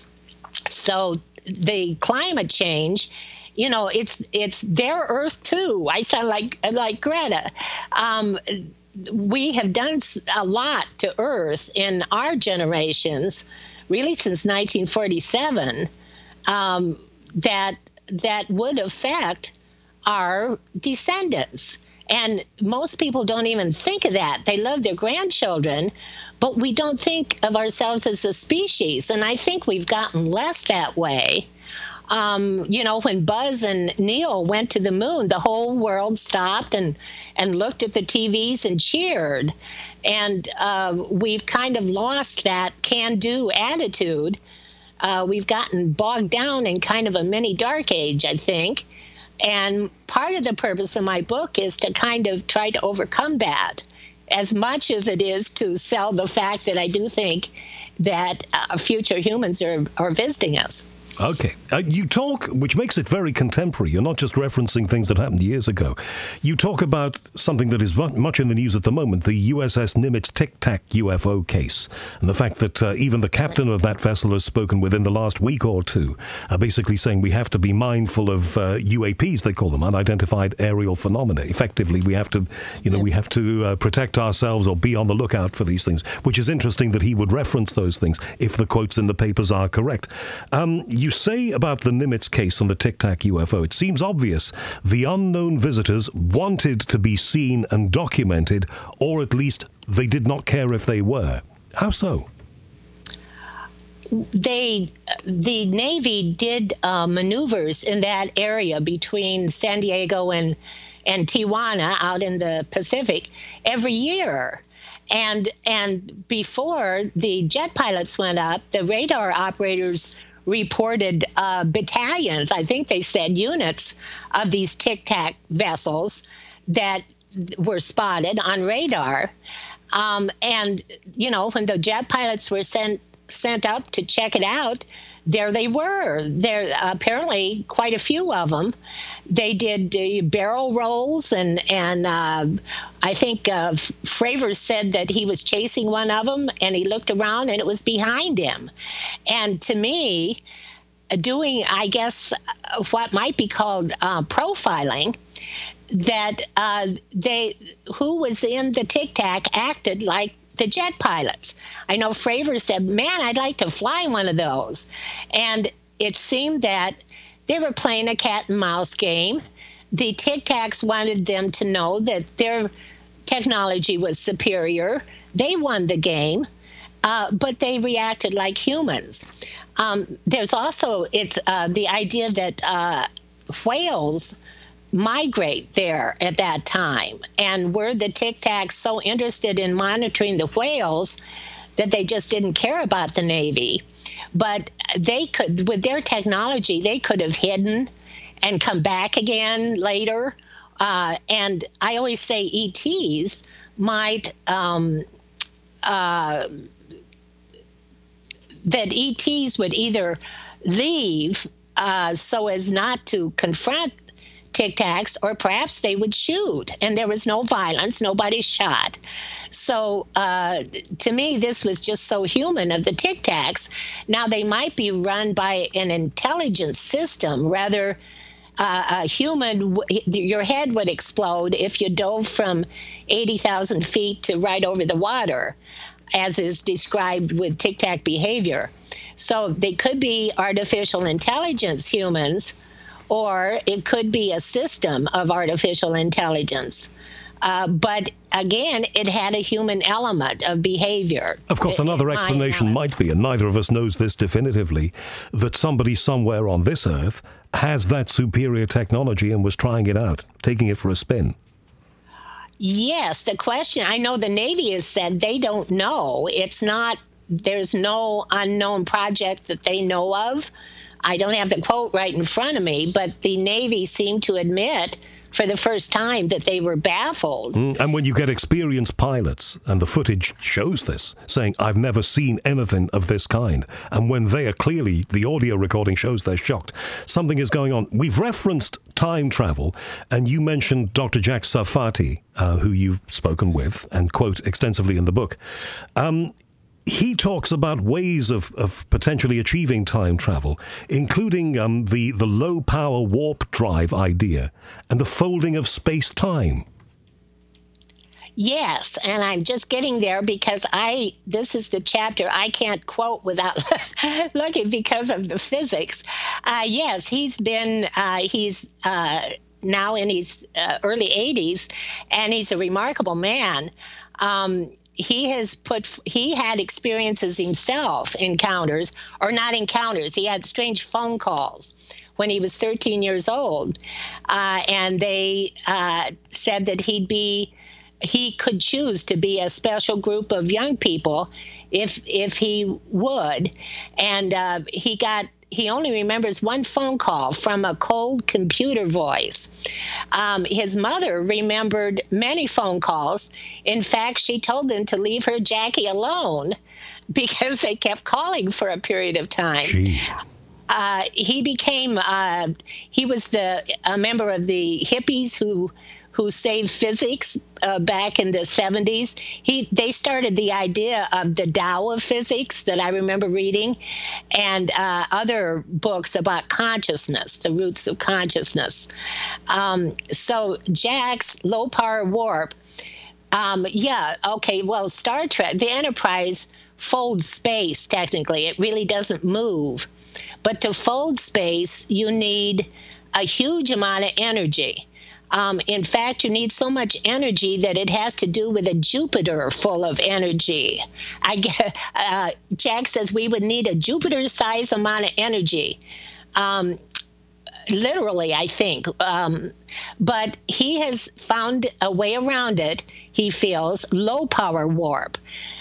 So the climate change, you know, it's it's their Earth too. I sound like like Greta. Um, we have done a lot to Earth in our generations, really since nineteen forty-seven, um, that that would affect our descendants. And most people don't even think of that. They love their grandchildren, but we don't think of ourselves as a species. And I think we've gotten less that way. Um, you know, when Buzz and Neil went to the moon, the whole world stopped and, and looked at the T Vs and cheered. And uh, we've kind of lost that can-do attitude. Uh, we've gotten bogged down in kind of a mini dark age, I think. And part of the purpose of my book is to kind of try to overcome that, as much as it is to sell the fact that I do think that uh, future humans are, are visiting us.
Okay. Uh, you talk, which makes it very contemporary. You're not just referencing things that happened years ago. You talk about something that is much in the news at the moment, the U S S Nimitz Tic Tac U F O case, and the fact that uh, even the captain of that vessel has spoken within the last week or two, uh, basically saying we have to be mindful of uh, U A Ps, they call them, unidentified aerial phenomena. Effectively, we have to, you know, we have to uh, protect ourselves or be on the lookout for these things, which is interesting that he would reference those things if the quotes in the papers are correct. Um, You say about the Nimitz case on the Tic Tac U F O, it seems obvious the unknown visitors wanted to be seen and documented, or at least they did not care if they were. How so?
They, the Navy did uh, maneuvers in that area between San Diego and, and Tijuana out in the Pacific every year. And, and before the jet pilots went up, the radar operators reported uh, battalions, I think they said units, of these Tic Tac vessels that were spotted on radar. Um, and, you know, when the jet pilots were sent sent up to check it out, there they were. There apparently quite a few of them. They did uh, barrel rolls, and and uh, I think uh, Fravor said that he was chasing one of them, and he looked around, and it was behind him. And to me, doing, I guess, what might be called uh, profiling, that uh, they who was in the Tic Tac acted like the jet pilots. I know Fravor said, man, I'd like to fly one of those. And it seemed that they were playing a cat and mouse game. The Tic Tacs wanted them to know that their technology was superior. They won the game, uh, but they reacted like humans. Um, there's also it's uh, the idea that uh, whales migrate there at that time. And were the Tic Tacs so interested in monitoring the whales that they just didn't care about the Navy? But they could, with their technology, they could have hidden and come back again later. Uh, and I always say E Ts might, um, uh, that E Ts would either leave uh, so as not to confront Tic Tacs, or perhaps they would shoot, and there was no violence, nobody shot. So uh, to me, this was just so human of the Tic Tacs. Now, they might be run by an intelligence system, rather uh, a human, your head would explode if you dove from eighty thousand feet to right over the water, as is described with Tic Tac behavior. So they could be artificial intelligence humans, or it could be a system of artificial intelligence. Uh, but again, it had a human element of behavior.
Of course, another explanation might be, and neither of us knows this definitively, that somebody somewhere on this earth has that superior technology and was trying it out, taking it for a spin.
Yes, the question, I know the Navy has said they don't know. It's not, there's no unknown project that they know of. I don't have the quote right in front of me, but the Navy seemed to admit for the first time that they were baffled.
Mm, and when you get experienced pilots, and the footage shows this, saying, I've never seen anything of this kind, and when they are clearly, the audio recording shows they're shocked, something is going on. We've referenced time travel, and you mentioned Doctor Jack Sarfati, uh, who you've spoken with and quote extensively in the book. Um, He talks about ways of, of potentially achieving time travel, including um, the, the low-power warp drive idea and the folding of space-time.
Yes, and I'm just getting there because I this is the chapter I can't quote without looking because of the physics. Uh, yes, he's been, uh, he's uh, now in his uh, early eighties, and he's a remarkable man. Um He has put, he had experiences himself, encounters, or not encounters. He had strange phone calls when he was thirteen years old. Uh, and they uh, said that he'd be, he could choose to be a special group of young people if, if he would. And uh, he got, he only remembers one phone call from a cold computer voice. Um, his mother remembered many phone calls. In fact, she told them to leave her Jackie alone because they kept calling for a period of time. Uh, he became, uh, he was the a member of the hippies who who saved physics uh, back in the seventies. He, they started the idea of the Tao of physics that I remember reading, and uh, other books about consciousness, the roots of consciousness. Um, so Jack's low power warp, um, yeah, okay, well, Star Trek, the Enterprise folds space, technically. It really doesn't move. But to fold space, you need a huge amount of energy. Um, in fact, you need so much energy that it has to do with a Jupiter full of energy. I get, uh, Jack says we would need a Jupiter-sized amount of energy, um, literally, I think. Um, but he has found a way around it, he feels, low-power warp.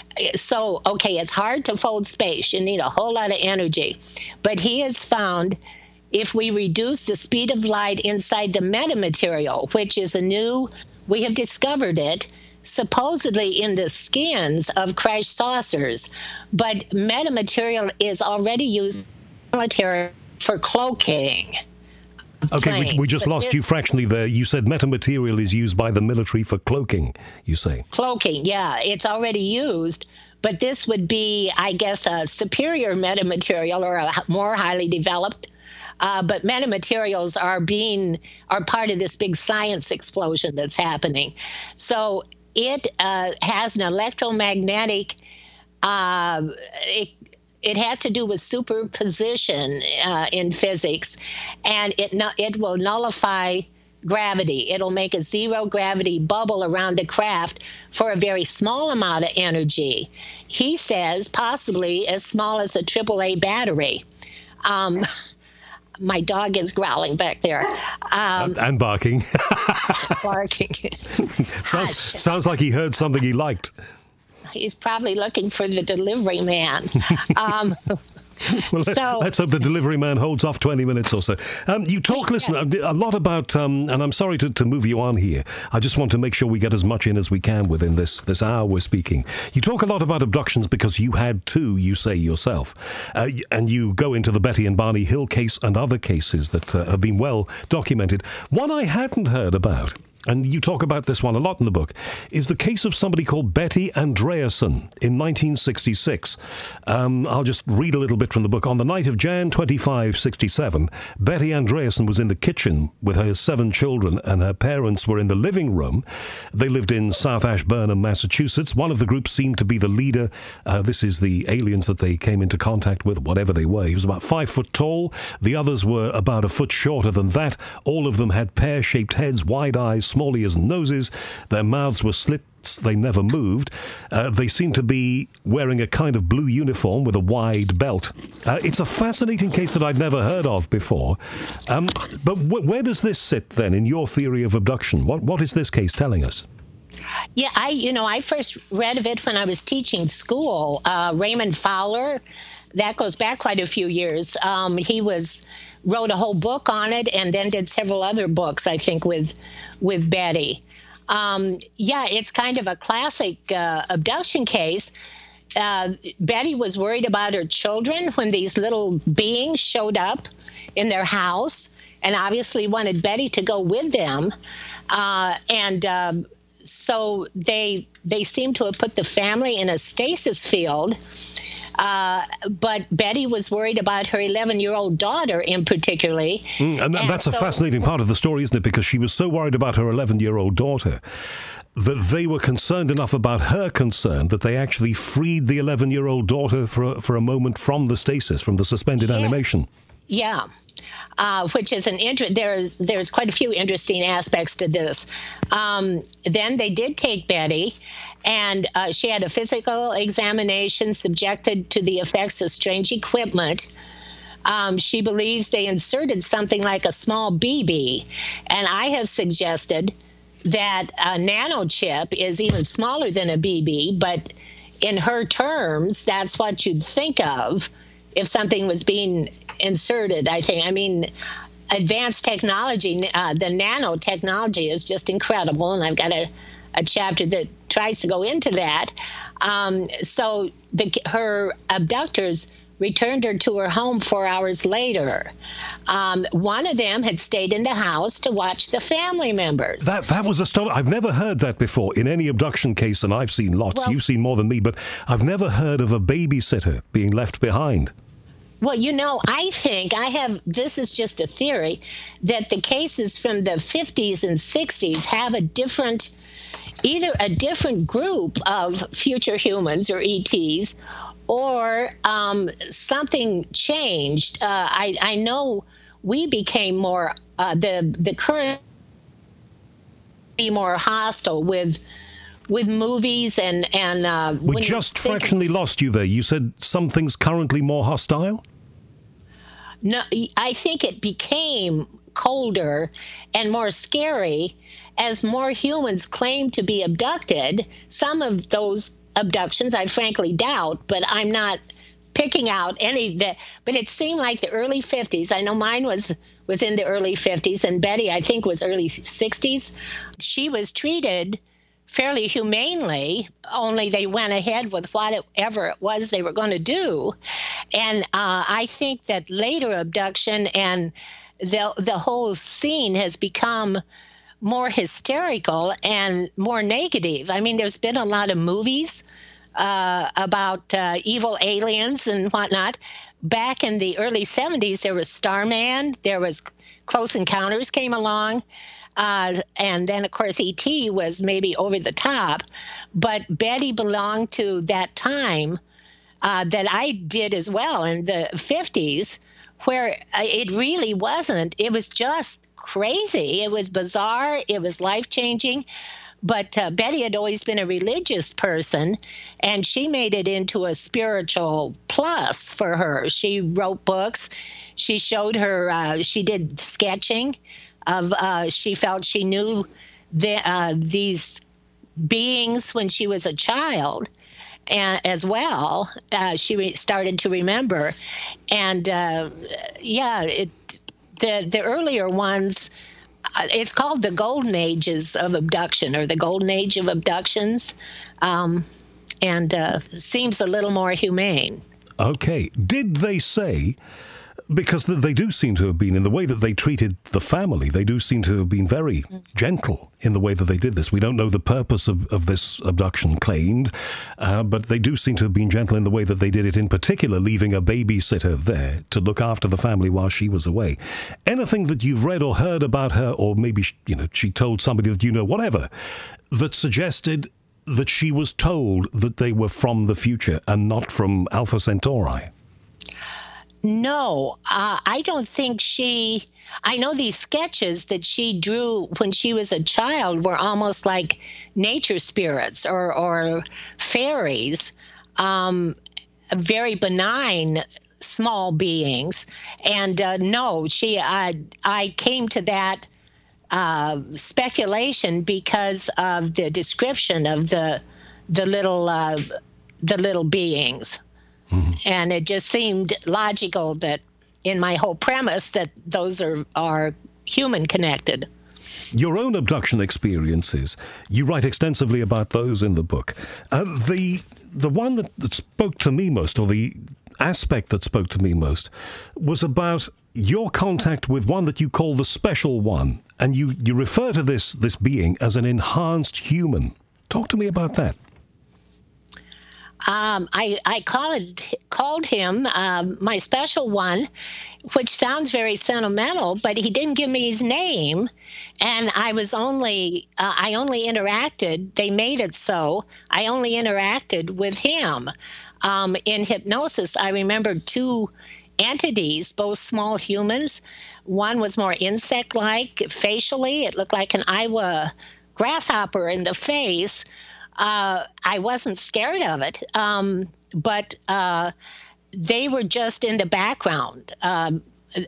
So, okay, it's hard to fold space. You need a whole lot of energy. But he has found, if we reduce the speed of light inside the metamaterial, which is a new, we have discovered it, supposedly in the skins of crashed saucers, but metamaterial is already used military for cloaking.
Okay, we, we just but lost this, you fractionally there. You said metamaterial is used by the military for cloaking, you say.
Cloaking, yeah, it's already used, but this would be, I guess, a superior metamaterial or a more highly developed. Uh, but metamaterials are being are part of this big science explosion that's happening. So it uh, has an electromagnetic. Uh, it, it has to do with superposition uh, in physics, and it it will nullify gravity. It'll make a zero gravity bubble around the craft for a very small amount of energy. He says possibly as small as a triple A battery. Um, my dog is growling back there. Um,
and barking.
barking.
sounds, sounds like he heard something he liked.
He's probably looking for the delivery man. Um,
well,
so,
let's hope the delivery man holds off twenty minutes or so. Um, you talk, yeah. listen, a lot about, um, and I'm sorry to, to move you on here. I just want to make sure we get as much in as we can within this, this hour we're speaking. You talk a lot about abductions because you had two, you say yourself. Uh, and you go into the Betty and Barney Hill case and other cases that uh, have been well documented. One I hadn't heard about, and you talk about this one a lot in the book, is the case of somebody called Betty Andreasson in nineteen sixty-six. Um, I'll just read a little bit from the book. On the night of January twenty-fifth, sixty-seven, Betty Andreasson was in the kitchen with her seven children, and her parents were in the living room. They lived in South Ashburnham, Massachusetts. One of the groups seemed to be the leader. Uh, this is the aliens that they came into contact with, whatever they were. He was about five foot tall. The others were about a foot shorter than that. All of them had pear-shaped heads, wide eyes, small ears and noses. Their mouths were slit. They never moved. Uh, they seemed to be wearing a kind of blue uniform with a wide belt. Uh, it's a fascinating case that I'd never heard of before. Um, but wh- where does this sit then in your theory of abduction? What What is this case telling us?
Yeah, I you know I first read of it when I was teaching school. Uh, Raymond Fowler, that goes back quite a few years. Um, he was. wrote a whole book on it and then did several other books, I think, with with Betty. Um, yeah, it's kind of a classic uh, abduction case. Uh, Betty was worried about her children when these little beings showed up in their house and obviously wanted Betty to go with them. Uh, and um, so they they seem to have put the family in a stasis field. Uh, but Betty was worried about her eleven-year-old daughter in particularly.
Mm, and, that,
and
that's
so,
a fascinating part of the story, isn't it? Because she was so worried about her eleven-year-old daughter that they were concerned enough about her concern that they actually freed the eleven-year-old daughter for a, for a moment from the stasis, from the suspended
yes.
animation.
Yeah. Uh, which is an inter- there's there's quite a few interesting aspects to this. Um, then they did take Betty, and uh, she had a physical examination subjected to the effects of strange equipment. Um, she believes they inserted something like a small B B, and I have suggested that a nanochip is even smaller than a B B, but in her terms, that's what you'd think of if something was being inserted, I think. I mean, advanced technology, uh, the nanotechnology is just incredible, and I've got a, a chapter that tries to go into that. Um, so the, her abductors returned her to her home four hours later. Um, one of them had stayed in the house to watch the family members.
That that was astonishing. I've never heard that before in any abduction case, and I've seen lots.
Well,
You've seen more than me, but I've never heard of a babysitter being left behind.
Well, you know, I think I have, this is just a theory, that the cases from the fifties and sixties have a different, either a different group of future humans or E Ts, or um, something changed. Uh, I, I know we became more, uh, the, the current be more hostile with with movies and... and uh,
we just fractionally lost you there. You said something's currently more hostile?
No, I think it became colder and more scary as more humans claim to be abducted. Some of those abductions I frankly doubt, but I'm not picking out any that. But it seemed like the early fifties. I know mine was was in the early fifties, and Betty, I think, was early sixties. She was treated fairly humanely, only they went ahead with whatever it was they were going to do. And uh, I think that later abduction and the, the whole scene has become more hysterical and more negative. I mean, there's been a lot of movies uh, about uh, evil aliens and whatnot. Back in the early seventies, there was Starman, there was Close Encounters came along. Uh, and then, of course, E T was maybe over the top. But Betty belonged to that time uh, that I did as well in the fifties, where it really wasn't. It was just crazy. It was bizarre. It was life-changing. but uh, Betty had always been a religious person, and she made it into a spiritual plus for her. She wrote books. She showed her, uh, she did sketching of, uh, she felt she knew the, uh, these beings when she was a child. And as well, uh, she re- started to remember, and uh, yeah, it the the earlier ones. Uh, it's called the Golden Ages of Abduction, or the Golden Age of Abductions, um, and uh, seems a little more humane.
Okay, did they say? Because they do seem to have been, in the way that they treated the family, they do seem to have been very gentle in the way that they did this. We don't know the purpose of, of this abduction claimed, uh, but they do seem to have been gentle in the way that they did it, in particular leaving a babysitter there to look after the family while she was away. Anything that you've read or heard about her, or maybe you know she told somebody that you know, whatever, that suggested that she was told that they were from the future and not from Alpha Centauri?
No, uh, I don't think she. I know these sketches that she drew when she was a child were almost like nature spirits or, or fairies, um, very benign small beings. And uh, no, she. I, I came to that uh, speculation because of the description of the the little uh, the little beings. Mm-hmm. And it just seemed logical that in my whole premise that those are, are human connected.
Your own abduction experiences, you write extensively about those in the book. Uh, the the one that, that spoke to me most, or the aspect that spoke to me most, was about your contact with one that you call the Special One. And you, you refer to this, this being as an enhanced human. Talk to me about that.
Um, I, I called, called him um, my Special One, which sounds very sentimental, but he didn't give me his name. And I was only, uh, I only interacted, they made it so, I only interacted with him. Um, in hypnosis, I remembered two entities, both small humans. One was more insect-like facially. It looked like an Iowa grasshopper in the face. Uh, I wasn't scared of it, um, but uh, they were just in the background. Um,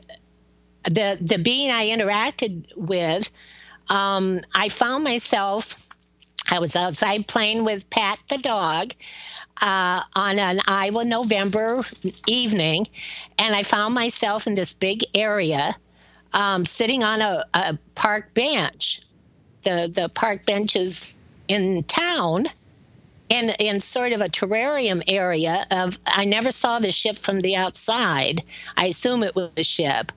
the the being I interacted with, um, I found myself, I was outside playing with Pat the dog uh, on an Iowa November evening, and I found myself in this big area um, sitting on a, a park bench. The, the park benches in town, in in sort of a terrarium area of, I never saw the ship from the outside. I assume it was a ship.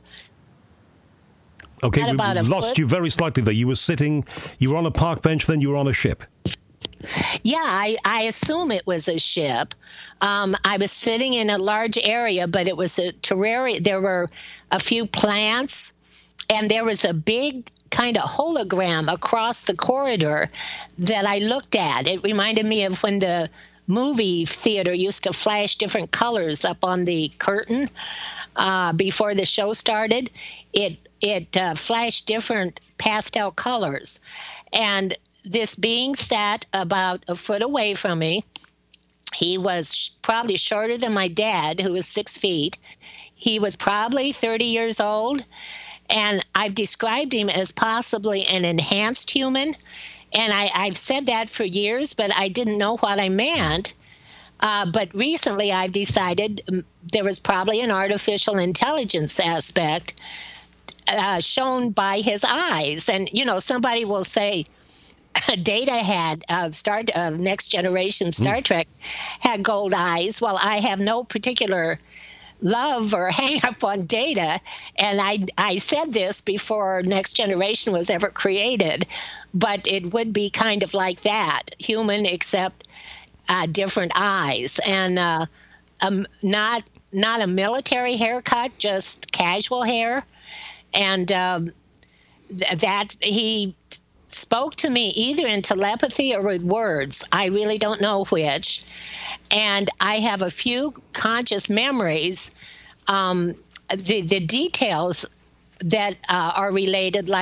Okay, we lost
foot.
you very slightly there. You were sitting, you were on a park bench, then you were on a ship.
Yeah, I, I assume it was a ship. Um, I was sitting in a large area, but it was a terrarium. There were a few plants, and there was a big kind of hologram across the corridor that I looked at. It reminded me of when the movie theater used to flash different colors up on the curtain uh, before the show started. It it uh, flashed different pastel colors. And this being sat about a foot away from me. He was probably shorter than my dad, who was six feet. He was probably thirty years old. And I've described him as possibly an enhanced human. And I, I've said that for years, but I didn't know what I meant. Uh, but recently I've decided um, there was probably an artificial intelligence aspect uh, shown by his eyes. And, you know, somebody will say, Data had, uh, Star, uh, Next Generation Star mm. Trek had gold eyes. Well, I have no particular love or hang up on Data, and I I said this before Next Generation was ever created, but it would be kind of like that, human except uh, different eyes, and uh, um, not not a military haircut, just casual hair, and um, th- that he spoke to me either in telepathy or with words. I really don't know which. And I have a few conscious memories. Um, the, the details that uh, are related, like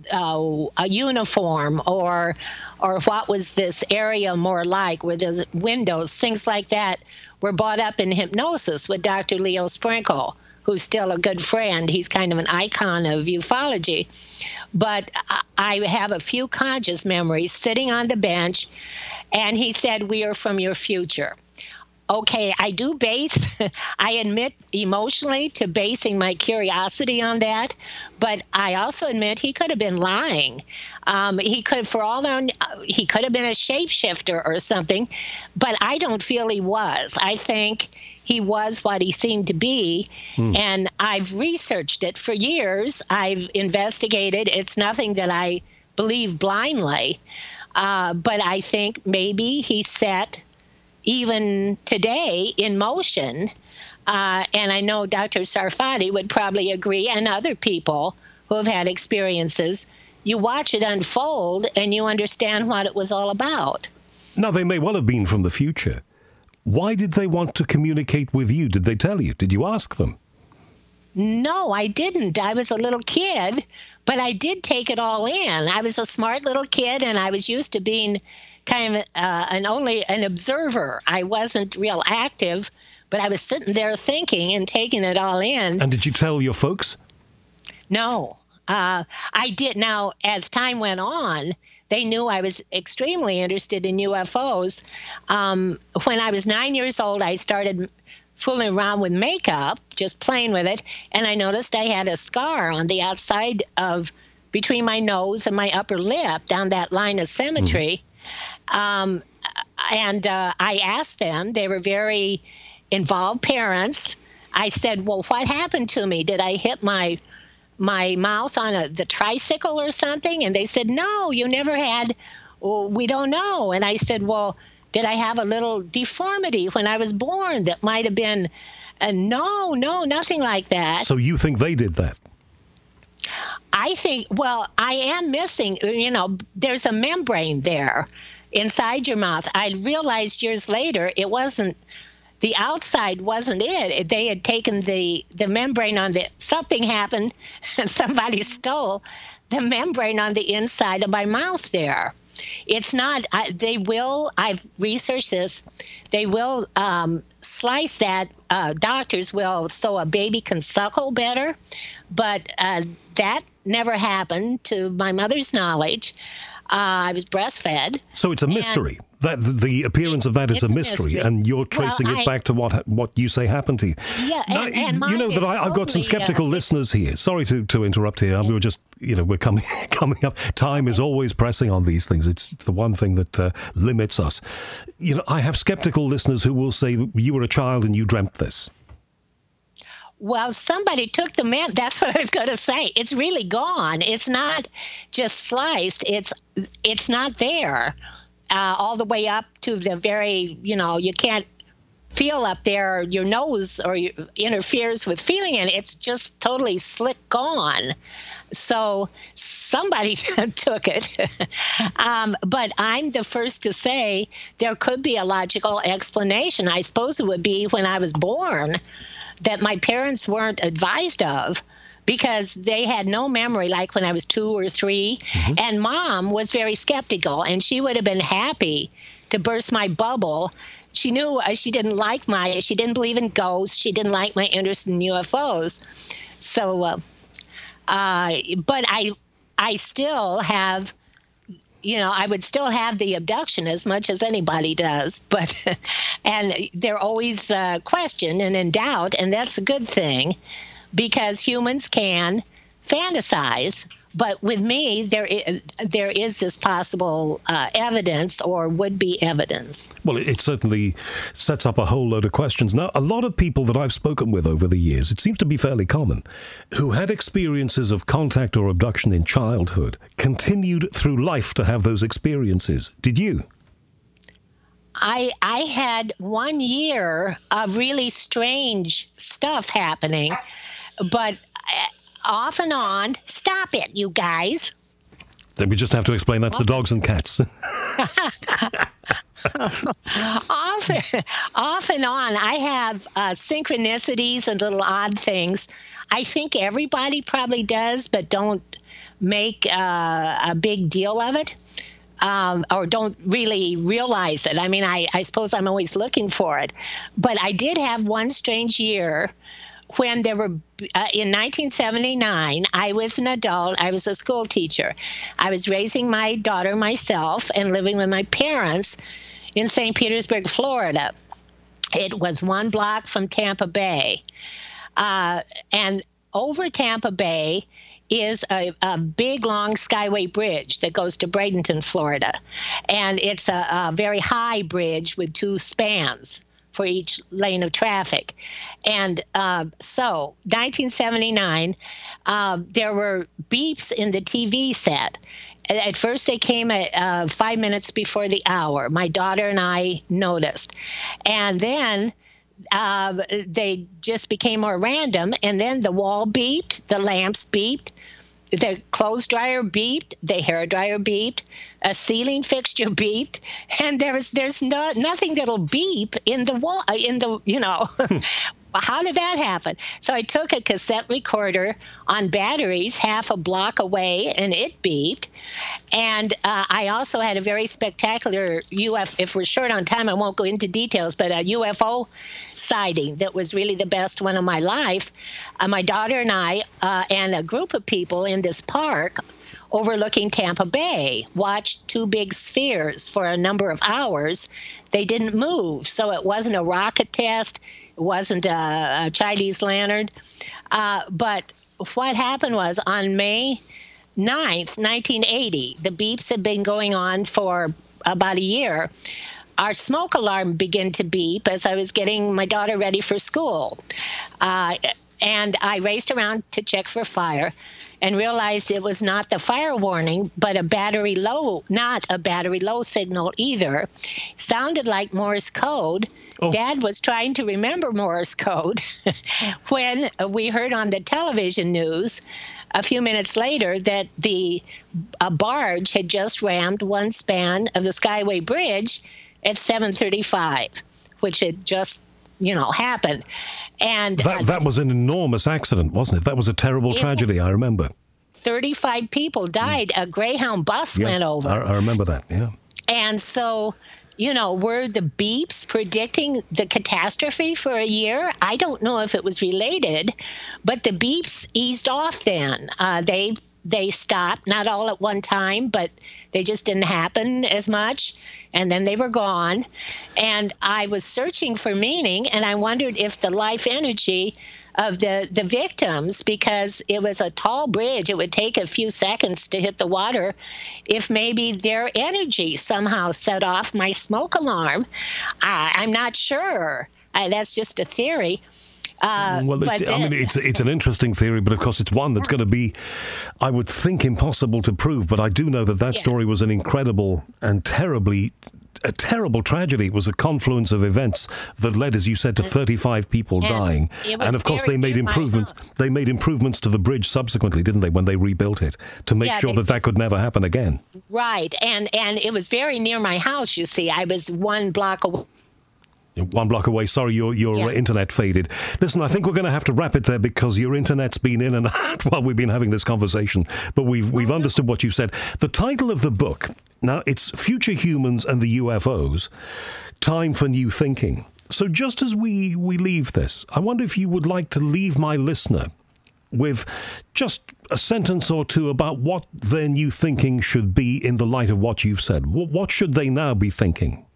uh, a uniform, or or what was this area more like, where there's windows, things like that were brought up in hypnosis with Doctor Leo Sprinkle, who's still a good friend. He's kind of an icon of ufology. But I have a few conscious memories sitting on the bench, and he said, "We are from your future." Okay, I do base, I admit emotionally to basing my curiosity on that, but I also admit he could have been lying. Um, he could, for all known, he could have been a shapeshifter or something, but I don't feel he was. I think he was what he seemed to be, hmm. and I've researched it for years. I've investigated. It's nothing that I believe blindly, uh, but I think maybe he set even today in motion, uh, and I know Doctor Sarfati would probably agree, and other people who have had experiences. You watch it unfold, and you understand what it was all about.
Now, they may well have been from the future. Why did they want to communicate with you? Did they tell you? Did you ask them?
No, I didn't. I was a little kid, but I did take it all in. I was a smart little kid, and I was used to being kind of uh, an only an observer. I wasn't real active, but I was sitting there thinking and taking it all in.
And did you tell your folks?
No, uh, I did. Now, as time went on, they knew I was extremely interested in U F Os. Um, when I was nine years old, I started fooling around with makeup, just playing with it, and I noticed I had a scar on the outside of between my nose and my upper lip, down that line of symmetry. Mm. Um, and uh, I asked them, they were very involved parents. I said, well, what happened to me? Did I hit my my mouth on a, the tricycle or something? And they said, no, you never had, well, we don't know. And I said, well, did I have a little deformity when I was born that might have been, uh, no, no, nothing like that.
So you think they did that?
I think, well, I am missing, you know, there's a membrane there inside your mouth. I realized years later it wasn't, the outside wasn't it. They had taken the, the membrane on the, something happened, and somebody stole the membrane on the inside of my mouth there. It's not, I, they will, I've researched this, they will um, slice that, uh, doctors will, so a baby can suckle better, but uh, that never happened to my mother's knowledge. Uh, I was breastfed.
So it's a mystery. That the appearance of that is a mystery, a mystery, and you're tracing well, I, it back to what what you say happened to you.
Yeah,
now,
and, and
you know that I, I've got some skeptical uh, listeners here. Sorry to, to interrupt here. We were just, you know, we're coming coming up. Time is always pressing on these things. It's, it's the one thing that uh, limits us. You know, I have skeptical listeners who will say you were a child and you dreamt this.
Well, somebody took the mem. That's what I was going to say. It's really gone. It's not just sliced. It's it's not there. Uh, all the way up to the very, you know, you can't feel up there, your nose or your, interferes with feeling it. It's just totally slick gone. So somebody took it. um, but I'm the first to say there could be a logical explanation. I suppose it would be when I was born that my parents weren't advised of, because they had no memory, like when I was two or three. Mm-hmm. And Mom was very skeptical, and she would have been happy to burst my bubble. She knew uh, she didn't like my, she didn't believe in ghosts. She didn't like my interest in U F Os. So, uh, uh, but I, I still have, you know, I would still have the abduction as much as anybody does. But, and they're always uh, questioned and in doubt, and that's a good thing, because humans can fantasize. But with me, there is, there is this possible uh, evidence, or would-be evidence.
Well, it certainly sets up a whole load of questions. Now, a lot of people that I've spoken with over the years, it seems to be fairly common, who had experiences of contact or abduction in childhood, continued through life to have those experiences. Did you?
I I had one year of really strange stuff happening, but off and on, stop it, you guys.
Then we just have to explain that's off. The dogs and cats.
off, off and on, I have uh, synchronicities and little odd things. I think everybody probably does, but don't make uh, a big deal of it. Um, or don't really realize it. I mean, I, I suppose I'm always looking for it. But I did have one strange year when there were, uh, in nineteen seventy-nine, I was an adult. I was a school teacher. I was raising my daughter myself and living with my parents in Saint Petersburg, Florida. It was one block from Tampa Bay. Uh, and over Tampa Bay is a, a big, long skyway bridge that goes to Bradenton, Florida. And it's a, a very high bridge with two spans for each lane of traffic. And uh, so, nineteen seventy-nine, uh, there were beeps in the T V set. At first, they came at uh, five minutes before the hour. My daughter and I noticed. And then Uh, they just became more random, and then the wall beeped, the lamps beeped, the clothes dryer beeped, the hair dryer beeped, a ceiling fixture beeped, and there was there's no, nothing that'll beep in the wall, in the, you know. How did that happen? So I took a cassette recorder on batteries half a block away, and it beeped. And uh, I also had a very spectacular U F O, if we're short on time, I won't go into details, but a U F O sighting that was really the best one of my life. Uh, my daughter and I uh, and a group of people in this park overlooking Tampa Bay watched two big spheres for a number of hours. They didn't move, so it wasn't a rocket test. It wasn't a, a Chinese lantern. Uh, but what happened was on May ninth, nineteen eighty, the beeps had been going on for about a year. Our smoke alarm began to beep as I was getting my daughter ready for school. Uh, and I raced around to check for fire and realized it was not the fire warning, but a battery low, not a battery low signal either. Sounded like Morse code. Oh. Dad was trying to remember Morse code when we heard on the television news a few minutes later that the a barge had just rammed one span of the Skyway Bridge at seven thirty-five, which had just, you know, happened. And
that,
uh,
that was an enormous accident, wasn't it? That was a terrible tragedy, I remember.
thirty-five people died. Mm. A Greyhound bus
yeah,
went over.
I, I remember that, yeah.
And so, you know, were the beeps predicting the catastrophe for a year? I don't know if it was related, but the beeps eased off then. Uh, they they stopped, not all at one time, but they just didn't happen as much. And then they were gone. And I was searching for meaning, and I wondered if the life energy of the, the victims, because it was a tall bridge, it would take a few seconds to hit the water, if maybe their energy somehow set off my smoke alarm. I, I'm not sure. I, that's just a theory. Uh,
well,
but
it, I mean, it's it's an interesting theory, but of course it's one that's going to be, I would think, impossible to prove. But I do know that that yeah. story was an incredible and terribly, a terrible tragedy. It was a confluence of events that led, as you said, to thirty-five people
and
dying. And of course, they made improvements. They made improvements to the bridge subsequently, didn't they? When they rebuilt it to make
yeah,
sure
they,
that that could never happen again.
Right, and and it was very near my house. You see, I was one block away.
One block away. Sorry, your your yeah. internet faded. Listen, I think we're going to have to wrap it there because your internet's been in and out while we've been having this conversation. But we've we've understood what you said. The title of the book, now, it's Future Humans and the U F Os, Time for New Thinking. So just as we, we leave this, I wonder if you would like to leave my listener with just a sentence or two about what their new thinking should be in the light of what you've said. What, what should they now be thinking?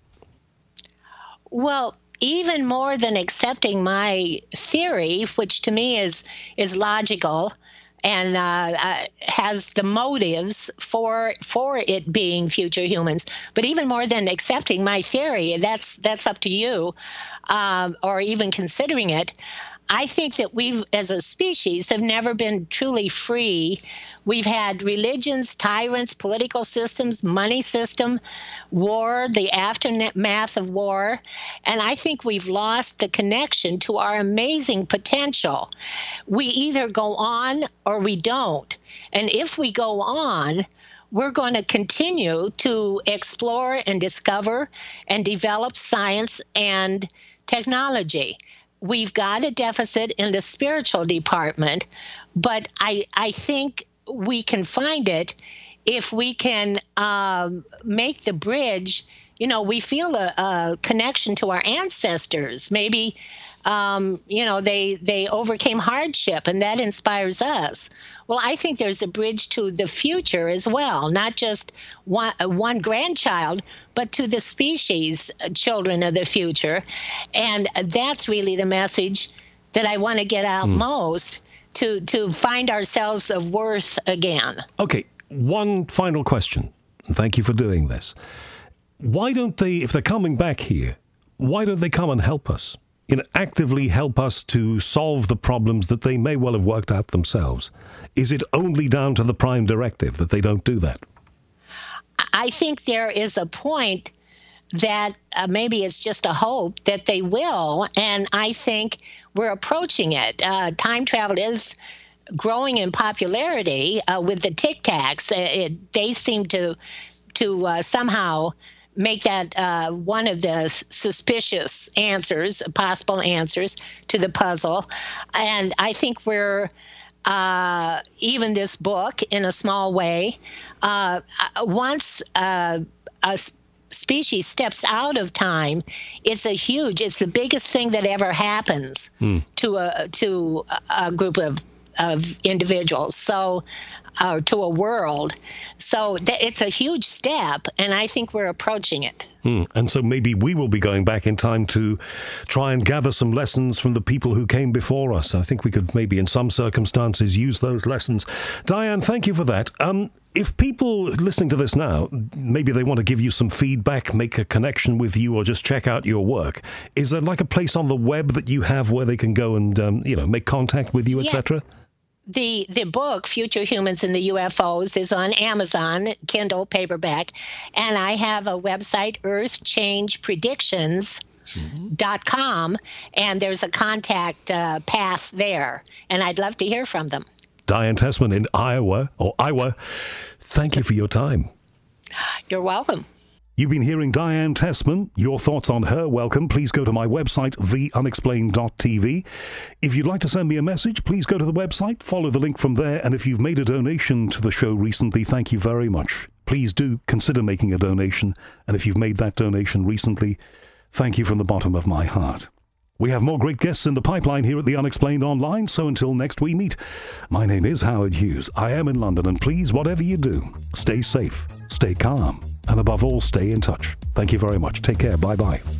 Well, even more than accepting my theory, which to me is is logical and uh, uh, has the motives for for it being future humans, but even more than accepting my theory, that's that's up to you, uh, or even considering it. I think that we, as a species, have never been truly free. We've had religions, tyrants, political systems, money system, war, the aftermath of war, and I think we've lost the connection to our amazing potential. We either go on or we don't, and if we go on, we're going to continue to explore and discover and develop science and technology. We've got a deficit in the spiritual department, but I, I think we can find it if we can um, make the bridge. You know, we feel a, a connection to our ancestors. Maybe, um, you know, they they overcame hardship, and that inspires us. Well, I think there's a bridge to the future as well, not just one, one grandchild, but to the species, uh, children of the future. And that's really the message that I want to get out mm. most, to, to find ourselves of worth again.
Okay, one final question. Thank you for doing this. Why don't they, if they're coming back here, why don't they come and help us? You know, actively help us to solve the problems that they may well have worked out themselves? Is it only down to the Prime Directive that they don't do that?
I think there is a point that uh, maybe it's just a hope that they will, and I think we're approaching it. Uh, time travel is growing in popularity uh, with the Tic Tacs. It, they seem to to uh, somehow make that uh, one of the suspicious answers, possible answers to the puzzle. And I think we're, uh, even this book, in a small way, uh, once uh, a species steps out of time, it's a huge, it's the biggest thing that ever happens hmm. to a to a group of of individuals, so uh, to a world. So th- it's a huge step, and I think we're approaching it.
Hmm. And so maybe we will be going back in time to try and gather some lessons from the people who came before us. I think we could maybe in some circumstances use those lessons. Diane, thank you for that. Um, if people listening to this now, maybe they want to give you some feedback, make a connection with you, or just check out your work, is there like a place on the web that you have where they can go and um, you know, make contact with you,
yeah.
et cetera?
The the book, Future Humans and the U F Os, is on Amazon, Kindle, paperback. And I have a website, earth change predictions dot com, and there's a contact uh, path there. And I'd love to hear from them.
Diane Tessman in Iowa, or Iowa, thank you for your time.
You're welcome.
You've been hearing Diane Tessman. Your thoughts on her welcome. Please go to my website, the unexplained dot t v. If you'd like to send me a message, please go to the website, follow the link from there, and if you've made a donation to the show recently, thank you very much. Please do consider making a donation, and if you've made that donation recently, thank you from the bottom of my heart. We have more great guests in the pipeline here at The Unexplained Online, so until next we meet, my name is Howard Hughes. I am in London, and please, whatever you do, stay safe, stay calm, and above all, stay in touch. Thank you very much. Take care. Bye-bye.